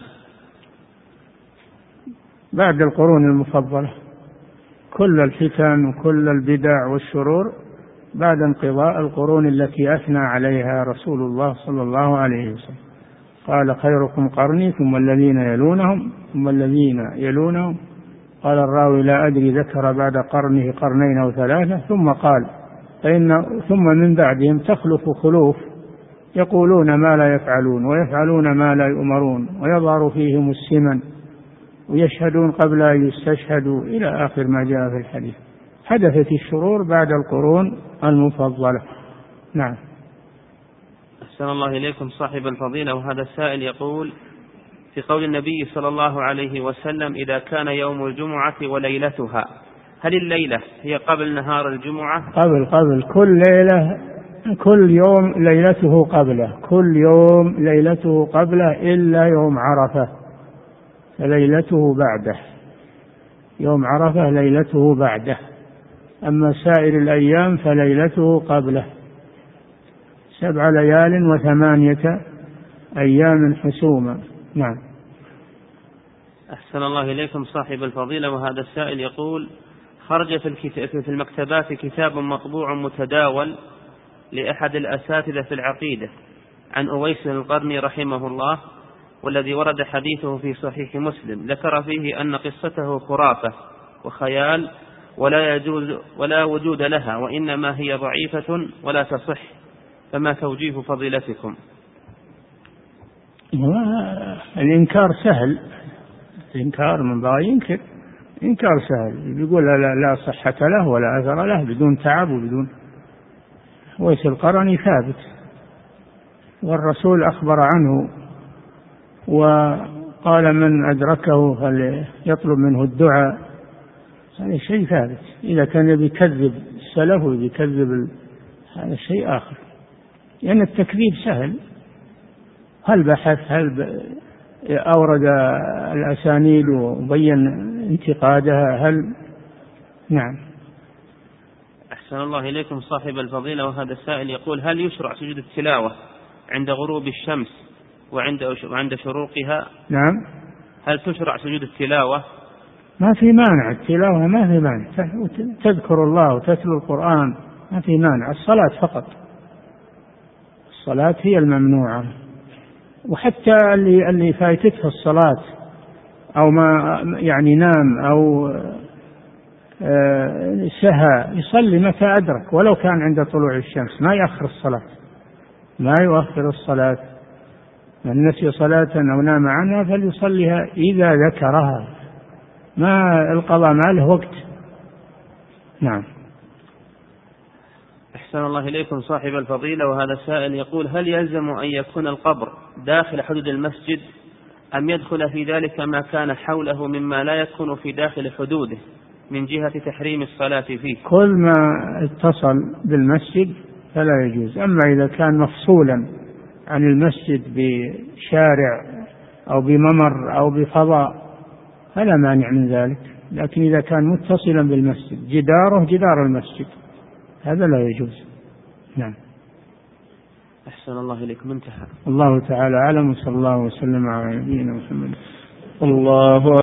[SPEAKER 2] بعد القرون المفضلة، كل الفتن وكل البدع والشرور بعد انقضاء القرون التي أثنى عليها رسول الله صلى الله عليه وسلم. قال: خيركم قرني ثم الذين يلونهم ثم الذين يلونهم. قال الراوي: لا أدري ذكر بعد قرنه قرنين أو ثلاثة، ثم قال: فإن ثم من بعدهم تخلف خلوف يقولون ما لا يفعلون ويفعلون ما لا يؤمرون ويظهر فيهم السمن ويشهدون قبل أن يستشهدوا، إلى آخر ما جاء في الحديث. حدثت الشرور بعد القرون المفضلة. نعم.
[SPEAKER 1] أحسن الله إليكم صاحب الفضيلة. وهذا السائل يقول: في قول النبي صلى الله عليه وسلم: إذا كان يوم الجمعة وليلتها، هل الليلة هي قبل نهار الجمعة؟
[SPEAKER 2] قبل قبل كل ليلة، كل يوم ليلته قبله، كل يوم ليلته قبله إلا يوم عرفة فليلته بعده، يوم عرفة ليلته بعده، أما سائر الأيام فليلته قبله. سبع ليال وثمانية أيام حسوما. نعم.
[SPEAKER 1] أحسن الله إليكم صاحب الفضيلة، وهذا السائل يقول: خرج في, في المكتبات كتاب مطبوع متداول لأحد الأساتذة في العقيدة عن أويس القرني رحمه الله، والذي ورد حديثه في صحيح مسلم، ذكر فيه أن قصته خرافة وخيال ولا يجوز ولا وجود لها، وإنما هي ضعيفة ولا تصح، فما توجيه فضيلتكم؟
[SPEAKER 2] الإنكار سهل، الإنكار من بغى ينكر، إنكار سهل، يقول لا, لا صحة له ولا أثر له بدون تعب وبدون. أويس القرني ثابت، والرسول أخبر عنه وقال من أدركه فليطلب منه الدعاء، هذا شيء ثابت. إذا كان يكذب السلف ويكذب هذا شيء آخر، لأن التكذيب سهل، هل بحث، هل أورد الأسانيد وبين انتقادها، هل نعم.
[SPEAKER 1] أحسن الله إليكم صاحب الفضيلة، وهذا السائل يقول: هل يشرع سجود التلاوة عند غروب الشمس وعند وعند شروقها؟
[SPEAKER 2] نعم.
[SPEAKER 1] هل تشرع سجود التلاوة؟
[SPEAKER 2] ما في مانع، التلاوة ما في مانع، تذكر الله وتتلو القرآن ما في مانع، الصلاة فقط، الصلاة هي الممنوعة. وحتى اللي اللي فايتته الصلاة أو ما يعني نام أو سهى يصلي متى أدرك، ولو كان عند طلوع الشمس، ما يأخر الصلاة، ما يؤخر الصلاة. من نسي صلاة أو نام عنها فليصليها إذا ذكرها، ما القضاء ما له وقت. نعم.
[SPEAKER 1] أحسن الله إليكم صاحب الفضيلة، وهذا السائل يقول: هل يلزم أن يكون القبر داخل حدود المسجد أم يدخل في ذلك ما كان حوله مما لا يكون في داخل حدوده من جهة تحريم الصلاة فيه؟
[SPEAKER 2] كل ما اتصل بالمسجد فلا يجوز، أما إذا كان مفصولا عن المسجد بشارع أو بممر أو بفضاء فلا مانع من ذلك، لكن إذا كان متصلا بالمسجد جداره جدار المسجد هذا لا يجوز. نعم.
[SPEAKER 1] أحسن الله إليكم، انتهى.
[SPEAKER 2] الله تعالى أعلم، وصلى الله وسلم على نبينا محمد.
[SPEAKER 3] الله